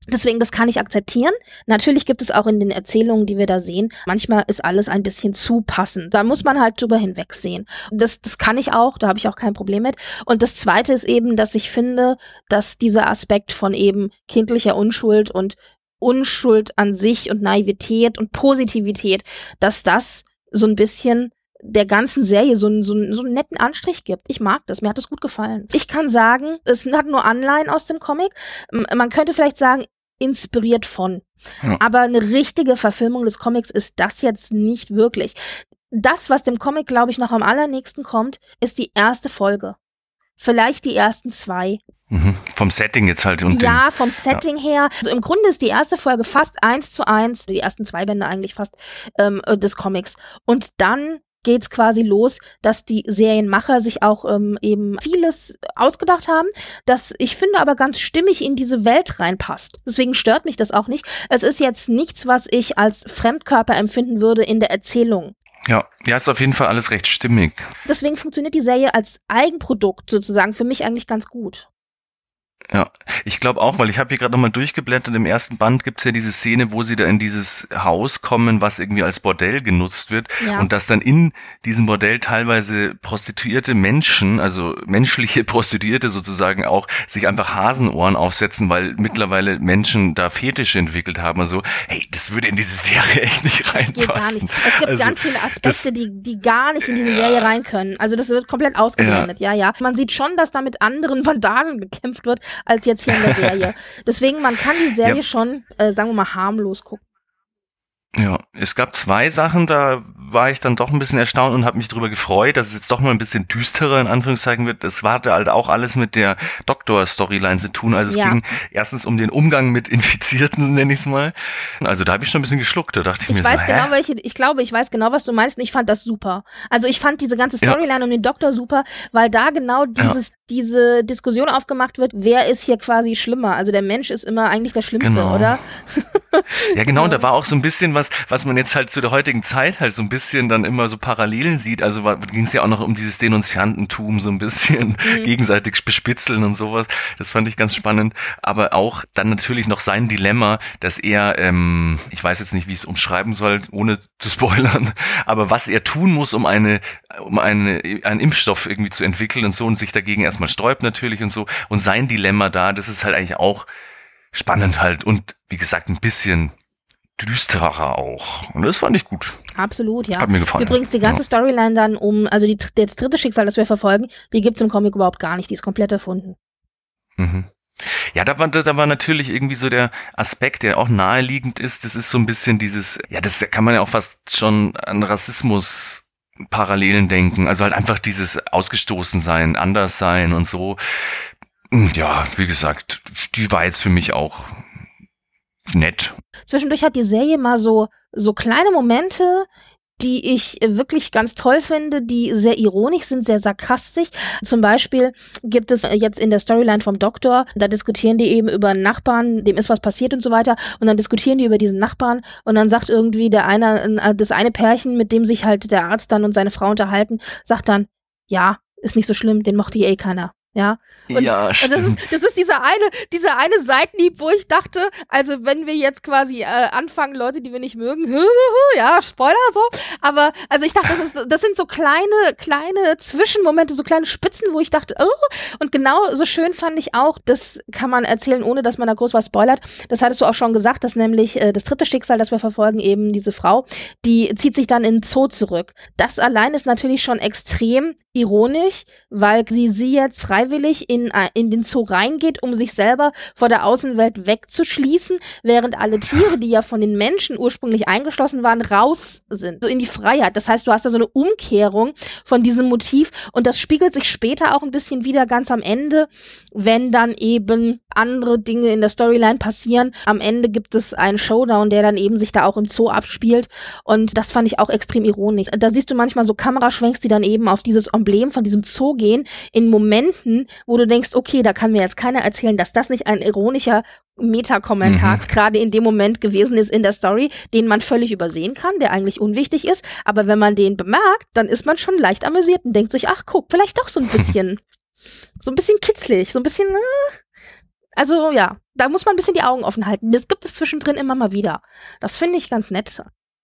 Deswegen, das kann ich akzeptieren. Natürlich gibt es auch in den Erzählungen, die wir da sehen, manchmal ist alles ein bisschen zu passend. Da muss man halt drüber hinwegsehen. Das, das kann ich auch, da habe ich auch kein Problem mit. Und das Zweite ist eben, dass ich finde, dass dieser Aspekt von eben kindlicher Unschuld und Unschuld an sich und Naivität und Positivität, dass das so ein bisschen der ganzen Serie so einen, so, einen, so einen netten Anstrich gibt. Ich mag das, mir hat das gut gefallen. Ich kann sagen, es hat nur Anleihen aus dem Comic. Man könnte vielleicht sagen, inspiriert von. Ja. Aber eine richtige Verfilmung des Comics ist das jetzt nicht wirklich. Das, was dem Comic, glaube ich, noch am allernächsten kommt, ist die erste Folge. Vielleicht die ersten zwei. Mhm. Vom Setting jetzt halt. Und ja, den, vom Setting ja. her. Also im Grunde ist die erste Folge fast eins zu eins, die ersten zwei Bände eigentlich fast, ähm, des Comics. Und dann geht's quasi los, dass die Serienmacher sich auch ähm, eben vieles ausgedacht haben, das ich finde aber ganz stimmig in diese Welt reinpasst. Deswegen stört mich das auch nicht. Es ist jetzt nichts, was ich als Fremdkörper empfinden würde in der Erzählung. Ja, ja, ist auf jeden Fall alles recht stimmig. Deswegen funktioniert die Serie als Eigenprodukt sozusagen für mich eigentlich ganz gut. Ja, ich glaube auch, weil ich habe hier gerade nochmal durchgeblättert, im ersten Band gibt's ja diese Szene, wo sie da in dieses Haus kommen, was irgendwie als Bordell genutzt wird ja. und dass dann in diesem Bordell teilweise prostituierte Menschen, also menschliche Prostituierte sozusagen auch, sich einfach Hasenohren aufsetzen, weil mittlerweile Menschen da Fetische entwickelt haben. Also, hey, das würde in diese Serie echt nicht reinpassen. Geht gar nicht. Es gibt also, ganz viele Aspekte, die die gar nicht in diese Serie rein können. Also das wird komplett ausgeblendet, ja. ja, ja. Man sieht schon, dass da mit anderen Vandalen gekämpft wird, als jetzt hier in der Serie. Deswegen, man kann die Serie ja. schon, äh, sagen wir mal, harmlos gucken. Ja, es gab zwei Sachen, da war ich dann doch ein bisschen erstaunt und habe mich darüber gefreut, dass es jetzt doch mal ein bisschen düsterer in Anführungszeichen wird. Das hatte halt auch alles mit der Doktor-Storyline zu tun. Also es ja. ging erstens um den Umgang mit Infizierten, nenne ich es mal. Also da habe ich schon ein bisschen geschluckt. Da dachte ich, ich mir weiß so, genau, hä? welche, ich glaube, ich weiß genau, was du meinst und ich fand das super. Also ich fand diese ganze Storyline ja. um den Doktor super, weil da genau dieses, ja. diese Diskussion aufgemacht wird, wer ist hier quasi schlimmer? Also der Mensch ist immer eigentlich der Schlimmste, genau. oder? Ja, genau. Und da war auch so ein bisschen was, was man jetzt halt zu der heutigen Zeit halt so ein bisschen dann immer so Parallelen sieht. Also ging es ja auch noch um dieses Denunziantentum, so ein bisschen mhm. gegenseitig bespitzeln und sowas. Das fand ich ganz spannend. Aber auch dann natürlich noch sein Dilemma, dass er, ähm, ich weiß jetzt nicht, wie ich es umschreiben soll, ohne zu spoilern, aber was er tun muss, um eine, um eine, einen Impfstoff irgendwie zu entwickeln und so und sich dagegen erstmal sträubt natürlich und so. Und sein Dilemma da, das ist halt eigentlich auch spannend halt und wie gesagt ein bisschen düsterer auch. Und das fand ich gut. Absolut, ja. Hat mir gefallen. Übrigens die ganze ja. Storyline dann um, also die, das dritte Schicksal, das wir verfolgen, die gibt's im Comic überhaupt gar nicht. Die ist komplett erfunden. Mhm. Ja, da war, da war natürlich irgendwie so der Aspekt, der auch naheliegend ist. Das ist so ein bisschen dieses, ja, das kann man ja auch fast schon an Rassismus Parallelen denken. Also halt einfach dieses Ausgestoßensein, Anderssein und so. Ja, wie gesagt, die war jetzt für mich auch nett. Zwischendurch hat die Serie mal so, so kleine Momente, die ich wirklich ganz toll finde, die sehr ironisch sind, sehr sarkastisch. Zum Beispiel gibt es jetzt in der Storyline vom Doktor, da diskutieren die eben über einen Nachbarn, dem ist was passiert und so weiter. Und dann diskutieren die über diesen Nachbarn und dann sagt irgendwie der eine, das eine Pärchen, mit dem sich halt der Arzt dann und seine Frau unterhalten, sagt dann, ja, ist nicht so schlimm, den mochte eh keiner. Ja, und ja, stimmt. Das ist, das ist dieser eine, dieser eine Seitenhieb, wo ich dachte, also wenn wir jetzt quasi äh, anfangen, Leute, die wir nicht mögen, ja, Spoiler so, aber also ich dachte, das ist, das sind so kleine, kleine Zwischenmomente, so kleine Spitzen, wo ich dachte, oh, und genau so schön fand ich auch, das kann man erzählen, ohne dass man da groß was spoilert, das hattest du auch schon gesagt, dass nämlich äh, das dritte Schicksal, das wir verfolgen, eben diese Frau, die zieht sich dann in den Zoo zurück. Das allein ist natürlich schon extrem ironisch, weil sie sie jetzt freiwillig in, in den Zoo reingeht, um sich selber vor der Außenwelt wegzuschließen, während alle Tiere, die ja von den Menschen ursprünglich eingeschlossen waren, raus sind, so in die Freiheit. Das heißt, du hast da so eine Umkehrung von diesem Motiv und das spiegelt sich später auch ein bisschen wieder ganz am Ende, wenn dann eben andere Dinge in der Storyline passieren. Am Ende gibt es einen Showdown, der dann eben sich da auch im Zoo abspielt und das fand ich auch extrem ironisch. Da siehst du manchmal so Kameraschwenks, die dann eben auf dieses Emblem von diesem Zoo gehen, in Momenten, wo du denkst, okay, da kann mir jetzt keiner erzählen, dass das nicht ein ironischer Meta-Kommentar mhm. gerade in dem Moment gewesen ist in der Story, den man völlig übersehen kann, der eigentlich unwichtig ist, aber wenn man den bemerkt, dann ist man schon leicht amüsiert und denkt sich, ach guck, vielleicht doch so ein bisschen so ein bisschen kitzlig, so ein bisschen äh, Also ja, da muss man ein bisschen die Augen offen halten. Das gibt es zwischendrin immer mal wieder. Das finde ich ganz nett.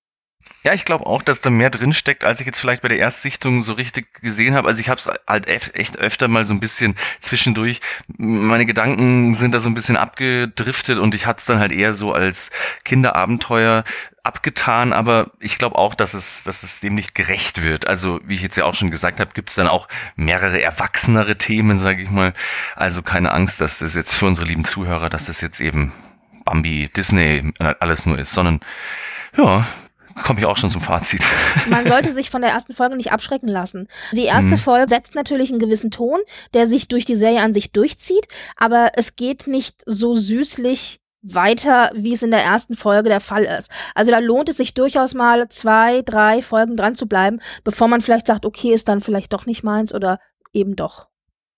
Ja, ich glaube auch, dass da mehr drin steckt, als ich jetzt vielleicht bei der Erstsichtung so richtig gesehen habe. Also ich habe es halt echt öfter mal so ein bisschen zwischendurch, meine Gedanken sind da so ein bisschen abgedriftet und ich hatte es dann halt eher so als Kinderabenteuer abgetan, aber ich glaube auch, dass es, dass es dem nicht gerecht wird. Also wie ich jetzt ja auch schon gesagt habe, gibt es dann auch mehrere erwachsenere Themen, sage ich mal. Also keine Angst, dass das jetzt für unsere lieben Zuhörer, dass das jetzt eben Bambi, Disney alles nur ist, sondern ja, komme ich auch schon zum Fazit. Man sollte sich von der ersten Folge nicht abschrecken lassen. Die erste mhm. Folge setzt natürlich einen gewissen Ton, der sich durch die Serie an sich durchzieht, aber es geht nicht so süßlich weiter, wie es in der ersten Folge der Fall ist. Also da lohnt es sich durchaus mal zwei, drei Folgen dran zu bleiben, bevor man vielleicht sagt, okay, ist dann vielleicht doch nicht meins oder eben doch.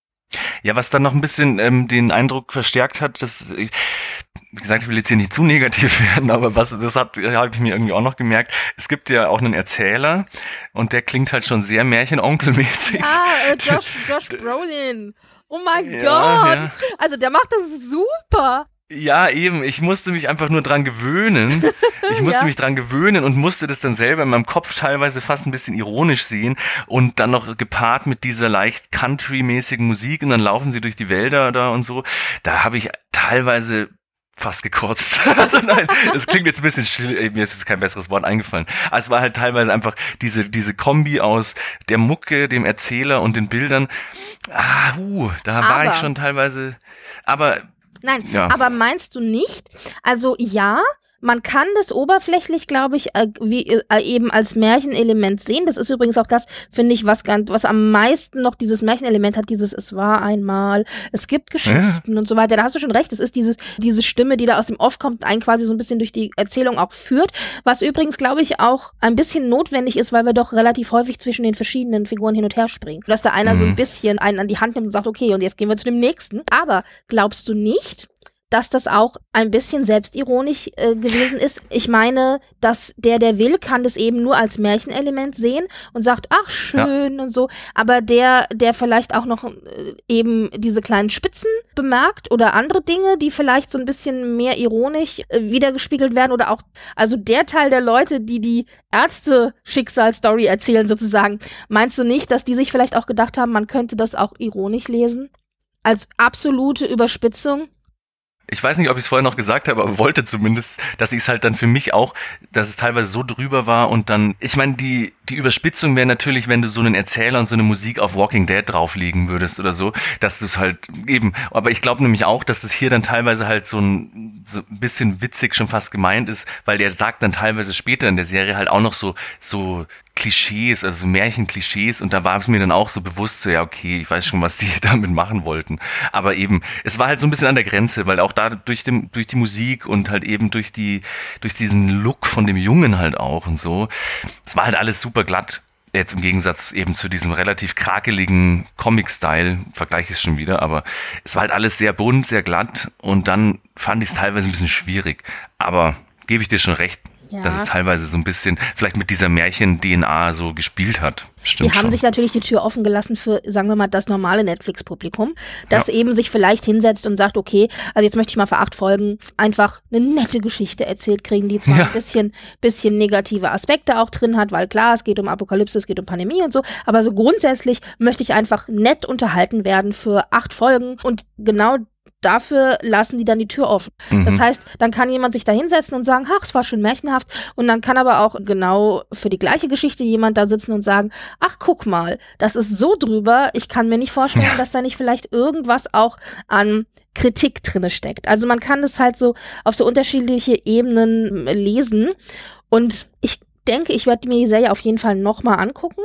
Ja, was dann noch ein bisschen ähm, den Eindruck verstärkt hat, dass, wie gesagt, ich will jetzt hier nicht zu negativ werden, aber was das hat, habe ich mir irgendwie auch noch gemerkt. Es gibt ja auch einen Erzähler und der klingt halt schon sehr märchenonkelmäßig. Ah, äh, Josh, Josh Brolin. Oh mein ja, Gott. Ja. Also der macht das super. Ja, eben. Ich musste mich einfach nur dran gewöhnen. Ich musste ja. mich dran gewöhnen und musste das dann selber in meinem Kopf teilweise fast ein bisschen ironisch sehen und dann noch gepaart mit dieser leicht Country-mäßigen Musik und dann laufen sie durch die Wälder da und so. Da habe ich teilweise fast gekotzt. Also nein, das klingt jetzt ein bisschen still, mir ist jetzt kein besseres Wort eingefallen. Aber es war halt teilweise einfach diese diese Kombi aus der Mucke, dem Erzähler und den Bildern. Ah, uh, da aber, war ich schon teilweise, aber Nein, ja. aber meinst du nicht? Also ja, man kann das oberflächlich, glaube ich, äh, wie, äh, eben als Märchenelement sehen. Das ist übrigens auch das, finde ich, was ganz, was am meisten noch dieses Märchenelement hat, dieses es war einmal, es gibt Geschichten ja. und so weiter. Da hast du schon recht, es ist dieses, diese Stimme, die da aus dem Off kommt, einen quasi so ein bisschen durch die Erzählung auch führt, was übrigens, glaube ich, auch ein bisschen notwendig ist, weil wir doch relativ häufig zwischen den verschiedenen Figuren hin und her springen. Dass da einer mhm. so ein bisschen einen an die Hand nimmt und sagt, okay, und jetzt gehen wir zu dem nächsten. Aber glaubst du nicht, dass das auch ein bisschen selbstironisch äh, gewesen ist? Ich meine, dass der, der will, kann das eben nur als Märchenelement sehen und sagt, ach, schön ja. und so. Aber der, der vielleicht auch noch äh, eben diese kleinen Spitzen bemerkt oder andere Dinge, die vielleicht so ein bisschen mehr ironisch äh, wiedergespiegelt werden oder auch, also der Teil der Leute, die die Ärzte-Schicksalsstory erzählen sozusagen, meinst du nicht, dass die sich vielleicht auch gedacht haben, man könnte das auch ironisch lesen? Als absolute Überspitzung? Ich weiß nicht, ob ich es vorher noch gesagt habe, aber wollte zumindest, dass ich es halt dann für mich auch, dass es teilweise so drüber war und dann, ich meine, die die Überspitzung wäre natürlich, wenn du so einen Erzähler und so eine Musik auf Walking Dead drauflegen würdest oder so, dass du es halt eben, aber ich glaube nämlich auch, dass es hier dann teilweise halt so ein, so ein bisschen witzig schon fast gemeint ist, weil der sagt dann teilweise später in der Serie halt auch noch so, so Klischees, also so Märchenklischees und da war es mir dann auch so bewusst, so ja okay, ich weiß schon, was die damit machen wollten, aber eben, es war halt so ein bisschen an der Grenze, weil auch da durch, dem, durch die Musik und halt eben durch die durch diesen Look von dem Jungen halt auch und so, es war halt alles super glatt, jetzt im Gegensatz eben zu diesem relativ krakeligen Comic-Style, vergleiche ich es schon wieder, aber es war halt alles sehr bunt, sehr glatt und dann fand ich es teilweise ein bisschen schwierig, aber gebe ich dir schon recht, ja. dass es teilweise so ein bisschen vielleicht mit dieser Märchen-D N A so gespielt hat. Stimmt Die haben schon. sich natürlich die Tür offen gelassen für, sagen wir mal, das normale Netflix-Publikum, das ja. eben sich vielleicht hinsetzt und sagt, okay, also jetzt möchte ich mal für acht Folgen einfach eine nette Geschichte erzählt kriegen, die zwar ja. ein bisschen, bisschen negative Aspekte auch drin hat, weil klar, es geht um Apokalypse, es geht um Pandemie und so, aber so grundsätzlich möchte ich einfach nett unterhalten werden für acht Folgen und genau dafür lassen die dann die Tür offen. Mhm. Das heißt, dann kann jemand sich da hinsetzen und sagen, ach, es war schön märchenhaft. Und dann kann aber auch genau für die gleiche Geschichte jemand da sitzen und sagen, ach, guck mal, das ist so drüber, ich kann mir nicht vorstellen, ja. dass da nicht vielleicht irgendwas auch an Kritik drinne steckt. Also man kann das halt so auf so unterschiedliche Ebenen lesen. Und ich denke, ich werde mir die Serie auf jeden Fall nochmal angucken.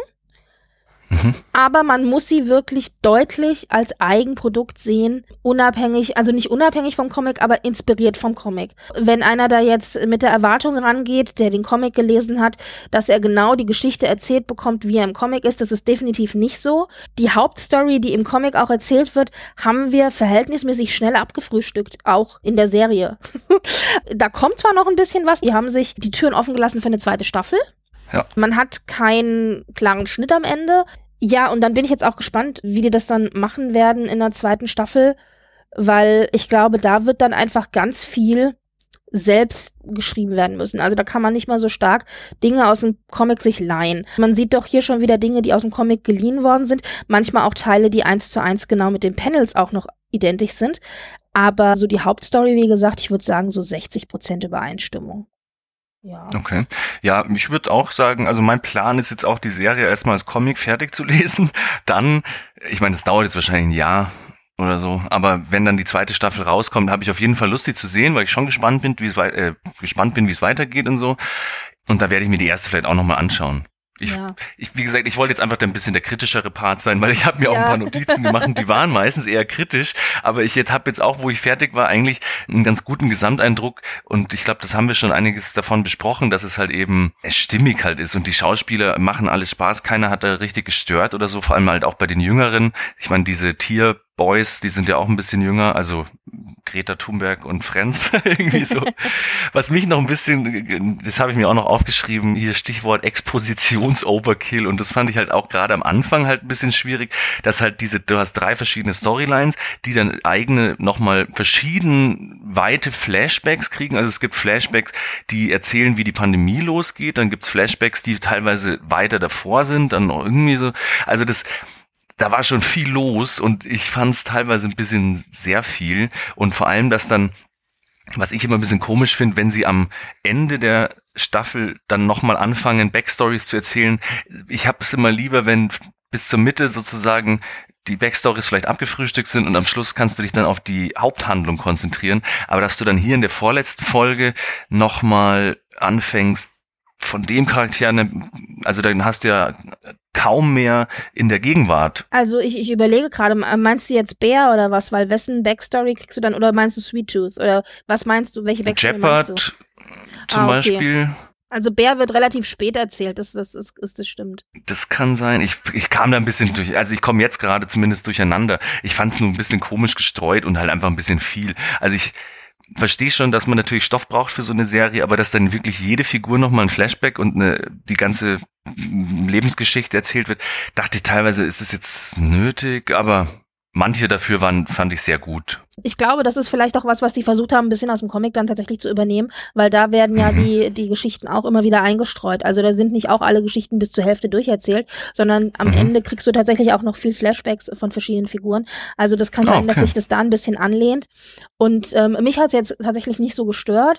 Mhm. Aber man muss sie wirklich deutlich als Eigenprodukt sehen, unabhängig, also nicht unabhängig vom Comic, aber inspiriert vom Comic. Wenn einer da jetzt mit der Erwartung rangeht, der den Comic gelesen hat, dass er genau die Geschichte erzählt bekommt, wie er im Comic ist, das ist definitiv nicht so. Die Hauptstory, die im Comic auch erzählt wird, haben wir verhältnismäßig schnell abgefrühstückt, auch in der Serie. Da kommt zwar noch ein bisschen was, die haben sich die Türen offen gelassen für eine zweite Staffel. Ja. Man hat keinen klaren Schnitt am Ende. Ja, und dann bin ich jetzt auch gespannt, wie die das dann machen werden in der zweiten Staffel. weil ich glaube, da wird dann einfach ganz viel selbst geschrieben werden müssen. Also da kann man nicht mal so stark Dinge aus dem Comic sich leihen. Man sieht doch hier schon wieder Dinge, die aus dem Comic geliehen worden sind. Manchmal auch Teile, die eins zu eins genau mit den Panels auch noch identisch sind. Aber so die Hauptstory, wie gesagt, ich würde sagen so sechzig Prozent Übereinstimmung. Ja. Okay. Ja, ich würde auch sagen, also mein Plan ist jetzt auch, die Serie erstmal als Comic fertig zu lesen. Dann, ich meine, es dauert jetzt wahrscheinlich ein Jahr oder so, aber wenn dann die zweite Staffel rauskommt, habe ich auf jeden Fall Lust, die zu sehen, weil ich schon gespannt bin, wie es wei- äh, gespannt bin, wie es weitergeht und so. Und da werde ich mir die erste vielleicht auch nochmal anschauen. Ich, Ja. ich, wie gesagt, ich wollte jetzt einfach ein bisschen der kritischere Part sein, weil ich habe mir auch Ja. ein paar Notizen gemacht und die waren meistens eher kritisch, aber ich jetzt habe jetzt auch, wo ich fertig war, eigentlich einen ganz guten Gesamteindruck und ich glaube, das haben wir schon einiges davon besprochen, dass es halt eben stimmig halt ist und die Schauspieler machen alles Spaß, keiner hat da richtig gestört oder so, vor allem halt auch bei den Jüngeren. Ich meine, diese Tierboys, die sind ja auch ein bisschen jünger, also Greta Thunberg und Friends, irgendwie so. Was mich noch ein bisschen, das habe ich mir auch noch aufgeschrieben, hier Stichwort Expositions-Overkill und das fand ich halt auch gerade am Anfang halt ein bisschen schwierig, dass halt diese, du hast drei verschiedene Storylines, die dann eigene, nochmal verschieden weite Flashbacks kriegen, also es gibt Flashbacks, die erzählen, wie die Pandemie losgeht, dann gibt's Flashbacks, die teilweise weiter davor sind, dann noch irgendwie so, also das, da war schon viel los und ich fand es teilweise ein bisschen sehr viel und vor allem, dass dann, was ich immer ein bisschen komisch finde, wenn sie am Ende der Staffel dann nochmal anfangen, Backstories zu erzählen. Ich habe es immer lieber, wenn bis zur Mitte sozusagen die Backstories vielleicht abgefrühstückt sind und am Schluss kannst du dich dann auf die Haupthandlung konzentrieren, aber dass du dann hier in der vorletzten Folge nochmal anfängst, von dem Charakter, also dann hast du ja kaum mehr in der Gegenwart. Also ich, ich überlege gerade, meinst du jetzt Bear oder was? Weil wessen Backstory kriegst du dann? Oder meinst du Sweet Tooth? Oder was meinst du? Welche Backstory meinst du? Jeopard zum Ah, okay. Beispiel. Also Bear wird relativ spät erzählt, das, das, das, das, das stimmt. Das kann sein. Ich, ich kam da ein bisschen durch, also ich komme jetzt gerade zumindest durcheinander. Ich fand es nur ein bisschen komisch gestreut und halt einfach ein bisschen viel. Also ich verstehe schon, dass man natürlich Stoff braucht für so eine Serie, aber dass dann wirklich jede Figur nochmal ein Flashback und eine, die ganze Lebensgeschichte erzählt wird, dachte ich teilweise, ist es jetzt nötig, aber manche dafür waren, fand ich sehr gut. Ich glaube, das ist vielleicht auch was, was die versucht haben, ein bisschen aus dem Comic dann tatsächlich zu übernehmen, weil da werden ja Mhm. die, die Geschichten auch immer wieder eingestreut. Also da sind nicht auch alle Geschichten bis zur Hälfte durcherzählt, sondern am Mhm. Ende kriegst du tatsächlich auch noch viel Flashbacks von verschiedenen Figuren. Also das kann Ah, sein, dass okay. sich das da ein bisschen anlehnt. Und ähm, mich hat es jetzt tatsächlich nicht so gestört,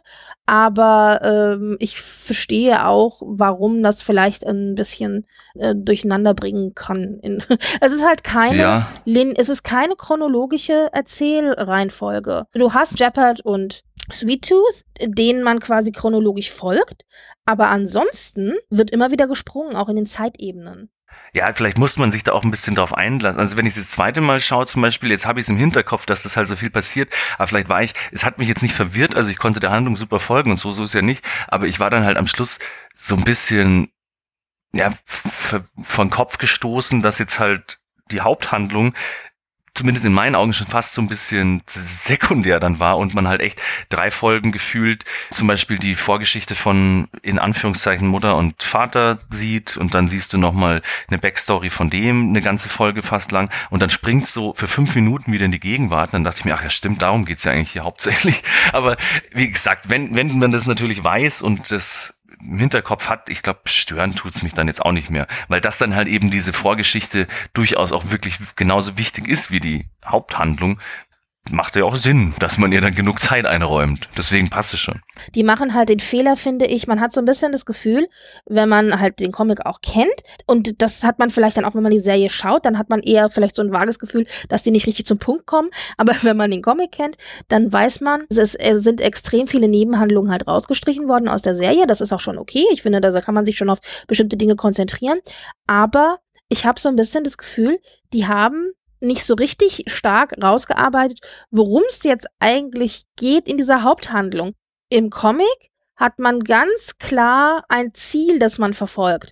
aber ähm, ich verstehe auch, warum das vielleicht ein bisschen äh, durcheinander bringen kann. In es ist halt keine Ja, Lin, es ist keine chronologische Erzählreihenfolge. Du hast Jeopard und Sweet Tooth, denen man quasi chronologisch folgt, aber ansonsten wird immer wieder gesprungen, auch in den Zeitebenen. ja, vielleicht muss man sich da auch ein bisschen drauf einlassen. Also wenn ich es das zweite Mal schaue zum Beispiel, jetzt habe ich es im Hinterkopf, dass das halt so viel passiert, aber vielleicht war ich, es hat mich jetzt nicht verwirrt, also ich konnte der Handlung super folgen und so, so ist ja nicht, aber ich war dann halt am Schluss so ein bisschen, ja, f- f- von Kopf gestoßen, dass jetzt halt die Haupthandlung zumindest in meinen Augen schon fast so ein bisschen sekundär dann war und man halt echt drei Folgen gefühlt zum Beispiel die Vorgeschichte von, in Anführungszeichen, Mutter und Vater sieht und dann siehst du nochmal eine Backstory von dem, eine ganze Folge fast lang und dann springt's so für fünf Minuten wieder in die Gegenwart und dann dachte ich mir, ach ja stimmt, darum geht's ja eigentlich hier hauptsächlich. Aber wie gesagt, wenn, wenn man das natürlich weiß und das im Hinterkopf hat, ich glaube, stören tut's mich dann jetzt auch nicht mehr, weil das dann halt eben diese Vorgeschichte durchaus auch wirklich genauso wichtig ist wie die Haupthandlung. Macht ja auch Sinn, dass man ihr dann genug Zeit einräumt. Deswegen passt es schon. Die machen halt den Fehler, finde ich, man hat so ein bisschen das Gefühl, wenn man halt den Comic auch kennt, und das hat man vielleicht dann auch, wenn man die Serie schaut, dann hat man eher vielleicht so ein vages Gefühl, dass die nicht richtig zum Punkt kommen, aber wenn man den Comic kennt, dann weiß man, es sind extrem viele Nebenhandlungen halt rausgestrichen worden aus der Serie, das ist auch schon okay, ich finde, da kann man sich schon auf bestimmte Dinge konzentrieren, aber ich habe so ein bisschen das Gefühl, die haben nicht so richtig stark rausgearbeitet, worum es jetzt eigentlich geht in dieser Haupthandlung. Im Comic hat man ganz klar ein Ziel, das man verfolgt.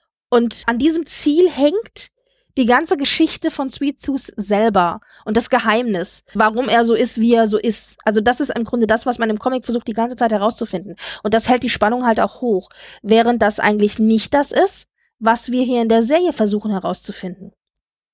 Und an diesem Ziel hängt die ganze Geschichte von Sweet Tooth selber und das Geheimnis, warum er so ist, wie er so ist. Also das ist im Grunde das, was man im Comic versucht, die ganze Zeit herauszufinden. Und das hält die Spannung halt auch hoch, während das eigentlich nicht das ist, was wir hier in der Serie versuchen herauszufinden.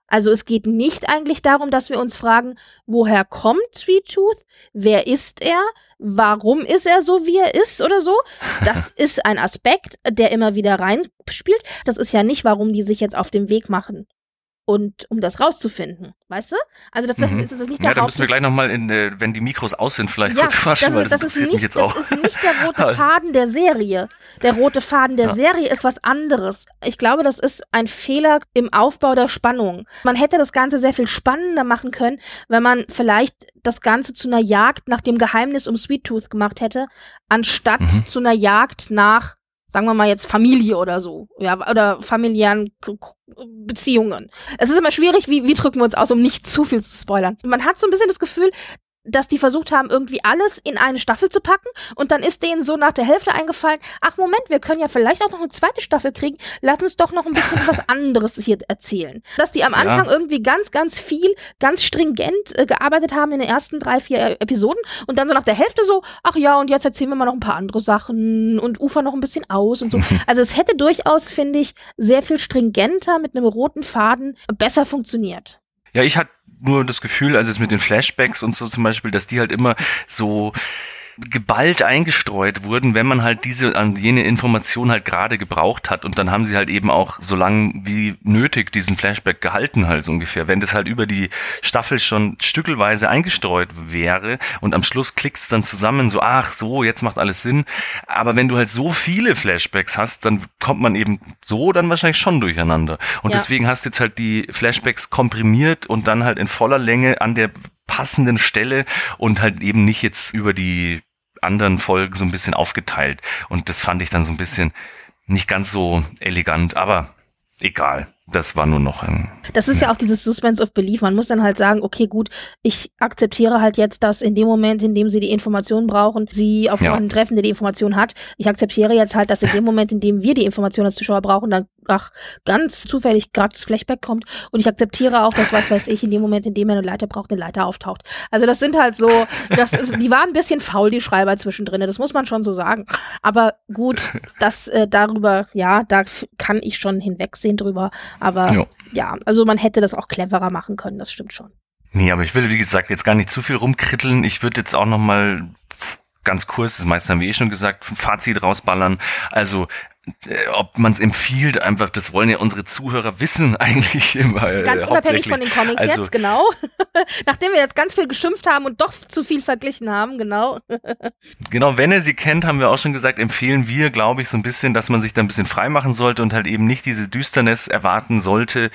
Also es geht nicht eigentlich darum, dass wir uns fragen, woher kommt Sweet Tooth? Wer ist er? Warum ist er so, wie er ist oder so? Das ist ein Aspekt, der immer wieder reinspielt. Das ist ja nicht, warum die sich jetzt auf den Weg machen. Und um das rauszufinden, weißt du? Also das, Mhm. das ist nicht der Ja, da Haupt- müssen wir gleich nochmal, äh, wenn die Mikros aus sind, vielleicht Ja, kurz quatschen, weil das, das, ist, interessiert das, ist mich nicht, jetzt auch. das ist nicht der rote Faden der Serie. Der rote Faden der Ja. Serie ist was anderes. Ich glaube, das ist ein Fehler im Aufbau der Spannung. Man hätte das Ganze sehr viel spannender machen können, wenn man vielleicht das Ganze zu einer Jagd nach dem Geheimnis um Sweet Tooth gemacht hätte, anstatt Mhm. zu einer Jagd nach, sagen wir mal jetzt Familie oder so, ja, oder familiären K- K- Beziehungen. Es ist immer schwierig, wie, wie drücken wir uns aus, um nicht zu viel zu spoilern. Man hat so ein bisschen das Gefühl, dass die versucht haben, irgendwie alles in eine Staffel zu packen und dann ist denen so nach der Hälfte eingefallen, ach Moment, wir können ja vielleicht auch noch eine zweite Staffel kriegen, lass uns doch noch ein bisschen was anderes hier erzählen. Dass die am Anfang Ja. irgendwie ganz, ganz viel, ganz stringent äh, gearbeitet haben in den ersten drei, vier äh, Episoden und dann so nach der Hälfte so, ach ja, und jetzt erzählen wir mal noch ein paar andere Sachen und ufern noch ein bisschen aus und so. Also es hätte durchaus, finde ich, sehr viel stringenter mit einem roten Faden besser funktioniert. Ja, ich hatte nur das Gefühl, also jetzt mit den Flashbacks und so zum Beispiel, dass die halt immer so geballt eingestreut wurden, wenn man halt diese an jene Information halt gerade gebraucht hat und dann haben sie halt eben auch so lang wie nötig diesen Flashback gehalten halt so ungefähr. Wenn das halt über die Staffel schon stückelweise eingestreut wäre und am Schluss klickt's dann zusammen so, ach so, jetzt macht alles Sinn. Aber wenn du halt so viele Flashbacks hast, dann kommt man eben so dann wahrscheinlich schon durcheinander. Und Ja. deswegen hast du jetzt halt die Flashbacks komprimiert und dann halt in voller Länge an der passenden Stelle und halt eben nicht jetzt über die anderen Folgen so ein bisschen aufgeteilt. Und das fand ich dann so ein bisschen nicht ganz so elegant, aber egal. Das war nur noch ein... Das ist ja auch dieses Suspense of Belief. Man muss dann halt sagen, okay, gut, ich akzeptiere halt jetzt, dass in dem Moment, in dem sie die Information brauchen, sie auf Ja. jemanden treffen, der die Information hat. Ich akzeptiere jetzt halt, dass in dem Moment, in dem wir die Information als Zuschauer brauchen, dann ach, ganz zufällig gerade das Flashback kommt. Und ich akzeptiere auch, dass, was weiß ich, in dem Moment, in dem er eine Leiter braucht, eine Leiter auftaucht. Also das sind halt so, das ist, die waren ein bisschen faul, die Schreiber zwischendrin. Das muss man schon so sagen. Aber gut, das äh, darüber, ja, da f- kann ich schon hinwegsehen drüber. Aber Ja. ja, also man hätte das auch cleverer machen können, das stimmt schon. Nee, aber ich will, wie gesagt, jetzt gar nicht zu viel rumkritteln. Ich würde jetzt auch noch mal ganz kurz, das meiste haben wir eh schon gesagt, ein Fazit rausballern. Also, äh, ob man es empfiehlt, einfach, das wollen ja unsere Zuhörer wissen eigentlich immer. Äh, Ganz unabhängig von den Comics also, jetzt, genau. Nachdem wir jetzt ganz viel geschimpft haben und doch zu viel verglichen haben, genau. Genau, wenn er sie kennt, haben wir auch schon gesagt, empfehlen wir, glaube ich, so ein bisschen, dass man sich da ein bisschen frei machen sollte und halt eben nicht diese Düsternis erwarten sollte,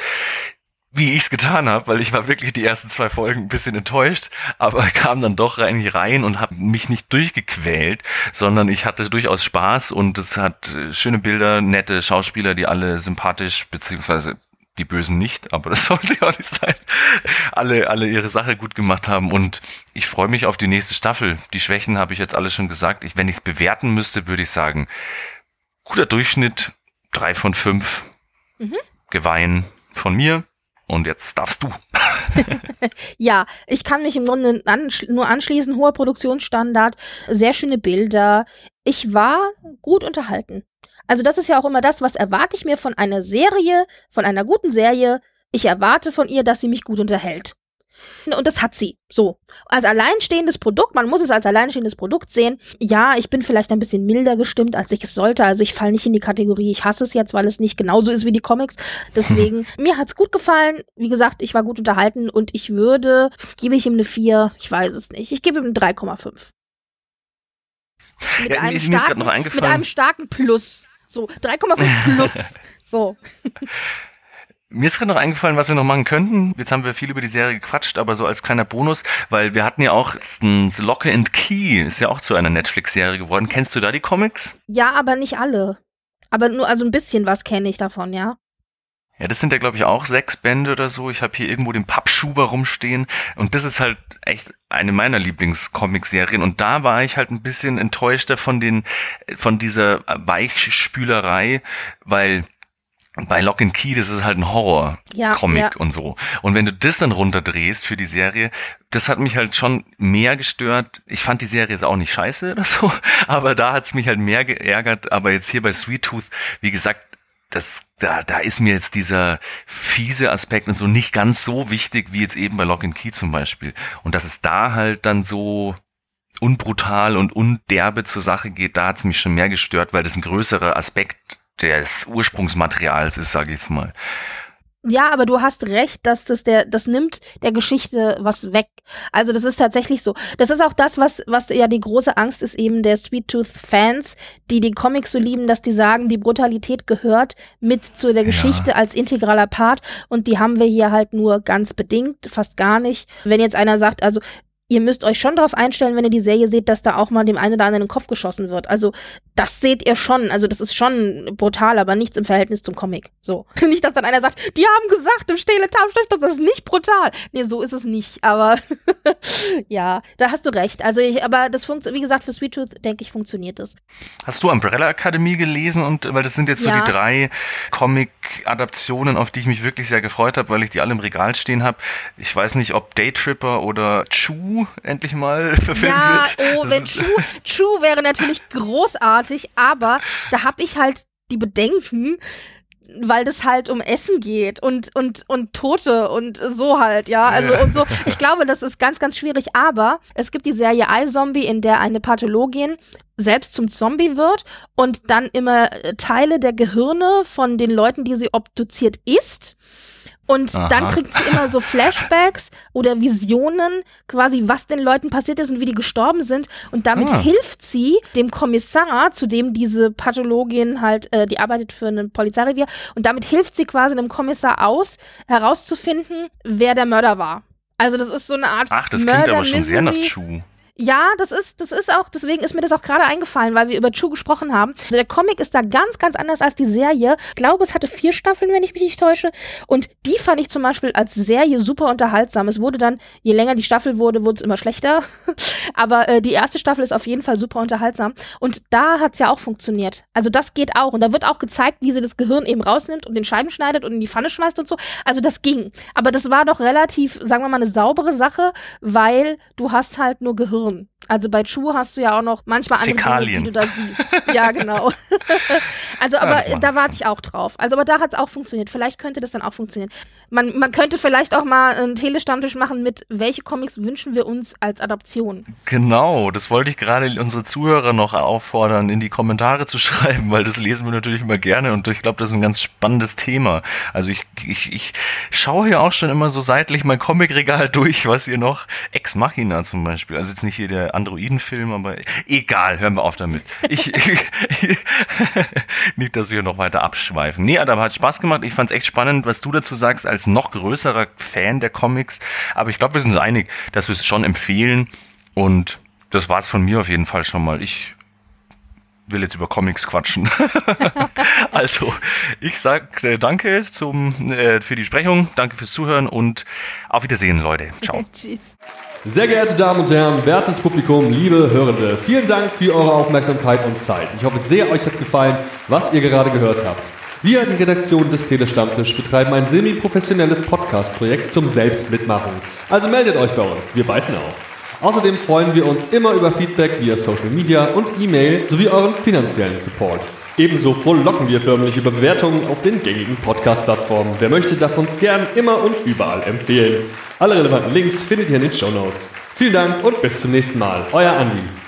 wie ich es getan habe, weil ich war wirklich die ersten zwei Folgen ein bisschen enttäuscht, aber kam dann doch rein, rein und habe mich nicht durchgequält, sondern ich hatte durchaus Spaß und es hat äh, schöne Bilder, nette Schauspieler, die alle sympathisch, beziehungsweise die Bösen nicht, aber das soll sie auch nicht sein, alle, alle ihre Sache gut gemacht haben und ich freue mich auf die nächste Staffel. Die Schwächen habe ich jetzt alle schon gesagt. Ich, wenn ich es bewerten müsste, würde ich sagen, guter Durchschnitt, drei von fünf, Mhm. Geweih von mir. Und jetzt darfst du. Ja, ich kann mich im Grunde ansch- nur anschließen. Hoher Produktionsstandard, sehr schöne Bilder. Ich war gut unterhalten. Also das ist ja auch immer das, was erwarte ich mir von einer Serie, von einer guten Serie. Ich erwarte von ihr, dass sie mich gut unterhält. Und das hat sie. So. Als alleinstehendes Produkt, man muss es als alleinstehendes Produkt sehen. Ja, ich bin vielleicht ein bisschen milder gestimmt, als ich es sollte. Also ich falle nicht in die Kategorie, ich hasse es jetzt, weil es nicht genauso ist wie die Comics. Deswegen, mir hat's gut gefallen. Wie gesagt, ich war gut unterhalten und ich würde, gebe ich ihm eine vier, ich weiß es nicht. Ich gebe ihm eine drei Komma fünf. Mit, Ja, einem mir ist gerade starken, noch mit eingefallen. einem starken Plus. So, drei Komma fünf plus. So. Mir ist gerade noch eingefallen, was wir noch machen könnten. Jetzt haben wir viel über die Serie gequatscht, aber so als kleiner Bonus, weil wir hatten ja auch ein Lock and Key, ist ja auch zu einer Netflix-Serie geworden. Kennst du da die Comics? Ja, aber nicht alle. Aber nur, also ein bisschen was kenne ich davon, ja. Ja, das sind ja, glaube ich, auch sechs Bände oder so. Ich habe hier irgendwo den Pappschuber rumstehen. Und das ist halt echt eine meiner Lieblings-Comic-Serien. Und da war ich halt ein bisschen enttäuschter von den, von dieser Weichspülerei, weil bei Lock and Key, das ist halt ein Horror-Comic Ja, ja. und so. Und wenn du das dann runterdrehst für die Serie, das hat mich halt schon mehr gestört. Ich fand die Serie jetzt auch nicht scheiße oder so, aber da hat's mich halt mehr geärgert. Aber jetzt hier bei Sweet Tooth, wie gesagt, das, da, da ist mir jetzt dieser fiese Aspekt und so nicht ganz so wichtig, wie jetzt eben bei Lock and Key zum Beispiel. Und dass es da halt dann so unbrutal und underbe zur Sache geht, da hat's mich schon mehr gestört, weil das ein größerer Aspekt des Ursprungsmaterials ist, sage ich jetzt mal. Ja, aber du hast recht, dass das der, das nimmt der Geschichte was weg. Also das ist tatsächlich so. Das ist auch das, was, was ja die große Angst ist eben der Sweet Tooth Fans, die die Comics so lieben, dass die sagen, die Brutalität gehört mit zu der Geschichte ja. als integraler Part und die haben wir hier halt nur ganz bedingt, fast gar nicht. Wenn jetzt einer sagt, also ihr müsst euch schon darauf einstellen, wenn ihr die Serie seht, dass da auch mal dem einen oder anderen in den Kopf geschossen wird. Also das seht ihr schon. Also das ist schon brutal, aber nichts im Verhältnis zum Comic. So. Nicht, dass dann einer sagt, die haben gesagt im Stehletarmstift, das ist nicht brutal. Nee, so ist es nicht. Aber ja, da hast du recht. Also ich, aber das funktioniert, wie gesagt, für Sweet Tooth, denke ich, funktioniert das. Hast du Umbrella Academy gelesen? Und weil das sind jetzt ja. so die drei Comic-Adaptionen, auf die ich mich wirklich sehr gefreut habe, weil ich die alle im Regal stehen habe. Ich weiß nicht, ob Daytripper oder Chew endlich mal verfilmt ja, wird. Ja, oh, wenn Chew, Chew wäre natürlich großartig, aber da habe ich halt die Bedenken, weil das halt um Essen geht und und und Tote und so halt, ja, also ja. und so. Ich glaube, das ist ganz, ganz schwierig, aber es gibt die Serie iZombie, in der eine Pathologin selbst zum Zombie wird und dann immer Teile der Gehirne von den Leuten, die sie obduziert, isst. Und Aha. dann kriegt sie immer so Flashbacks oder Visionen, quasi was den Leuten passiert ist und wie die gestorben sind. Und damit ah. hilft sie dem Kommissar, zu dem diese Pathologin halt, äh, die arbeitet für ein Polizeirevier, und damit hilft sie quasi dem Kommissar aus, herauszufinden, wer der Mörder war. Also das ist so eine Art Ach, das klingt aber schon sehr nach Chew. Ja, das ist, das ist auch, deswegen ist mir das auch gerade eingefallen, weil wir über Chew gesprochen haben. Also der Comic ist da ganz, ganz anders als die Serie. Ich glaube, es hatte vier Staffeln, wenn ich mich nicht täusche. Und die fand ich zum Beispiel als Serie super unterhaltsam. Es wurde dann, je länger die Staffel wurde, wurde es immer schlechter. Aber äh, die erste Staffel ist auf jeden Fall super unterhaltsam. Und da hat's ja auch funktioniert. Also das geht auch. Und da wird auch gezeigt, wie sie das Gehirn eben rausnimmt und den Scheiben schneidet und in die Pfanne schmeißt und so. Also das ging. Aber das war doch relativ, sagen wir mal, eine saubere Sache, weil du hast halt nur Gehirn. Also bei Chew hast du ja auch noch manchmal andere Fäkalien. Dinge, die du da siehst. Ja, genau. Also, aber ja, da warte ich auch drauf. Also, aber da hat es auch funktioniert. Vielleicht könnte das dann auch funktionieren. Man, man könnte vielleicht auch mal einen Telestammtisch machen mit, welche Comics wünschen wir uns als Adaption? Genau, das wollte ich gerade unsere Zuhörer noch auffordern, in die Kommentare zu schreiben, weil das lesen wir natürlich immer gerne und ich glaube, das ist ein ganz spannendes Thema. Also ich, ich, ich schaue hier auch schon immer so seitlich mein Comicregal durch, was hier noch, Ex Machina zum Beispiel, also jetzt nicht hier der Androidenfilm, aber egal, hören wir auf damit. Ich, nicht, dass wir noch weiter abschweifen. Nee, aber hat Spaß gemacht. Ich fand's echt spannend, was du dazu sagst, als noch größerer Fan der Comics. Aber ich glaube, wir sind uns einig, dass wir es schon empfehlen. Und das war's von mir auf jeden Fall schon mal. Ich will jetzt über Comics quatschen. Also, ich sag äh, danke zum, äh, für die Sprechung, danke fürs Zuhören und auf Wiedersehen, Leute. Ciao. Tschüss. Sehr geehrte Damen und Herren, wertes Publikum, liebe Hörende, vielen Dank für eure Aufmerksamkeit und Zeit. Ich hoffe sehr, euch hat gefallen, was ihr gerade gehört habt. Wir, die Redaktion des Telestammtisch, betreiben ein semi-professionelles Podcast-Projekt zum Selbstmitmachen. Also meldet euch bei uns, wir beißen auf. Außerdem freuen wir uns immer über Feedback via Social Media und E-Mail sowie euren finanziellen Support. Ebenso frohlocken wir förmlich über Bewertungen auf den gängigen Podcast-Plattformen. Wer möchte, darf uns gern immer und überall empfehlen. Alle relevanten Links findet ihr in den Shownotes. Vielen Dank und bis zum nächsten Mal. Euer Andi.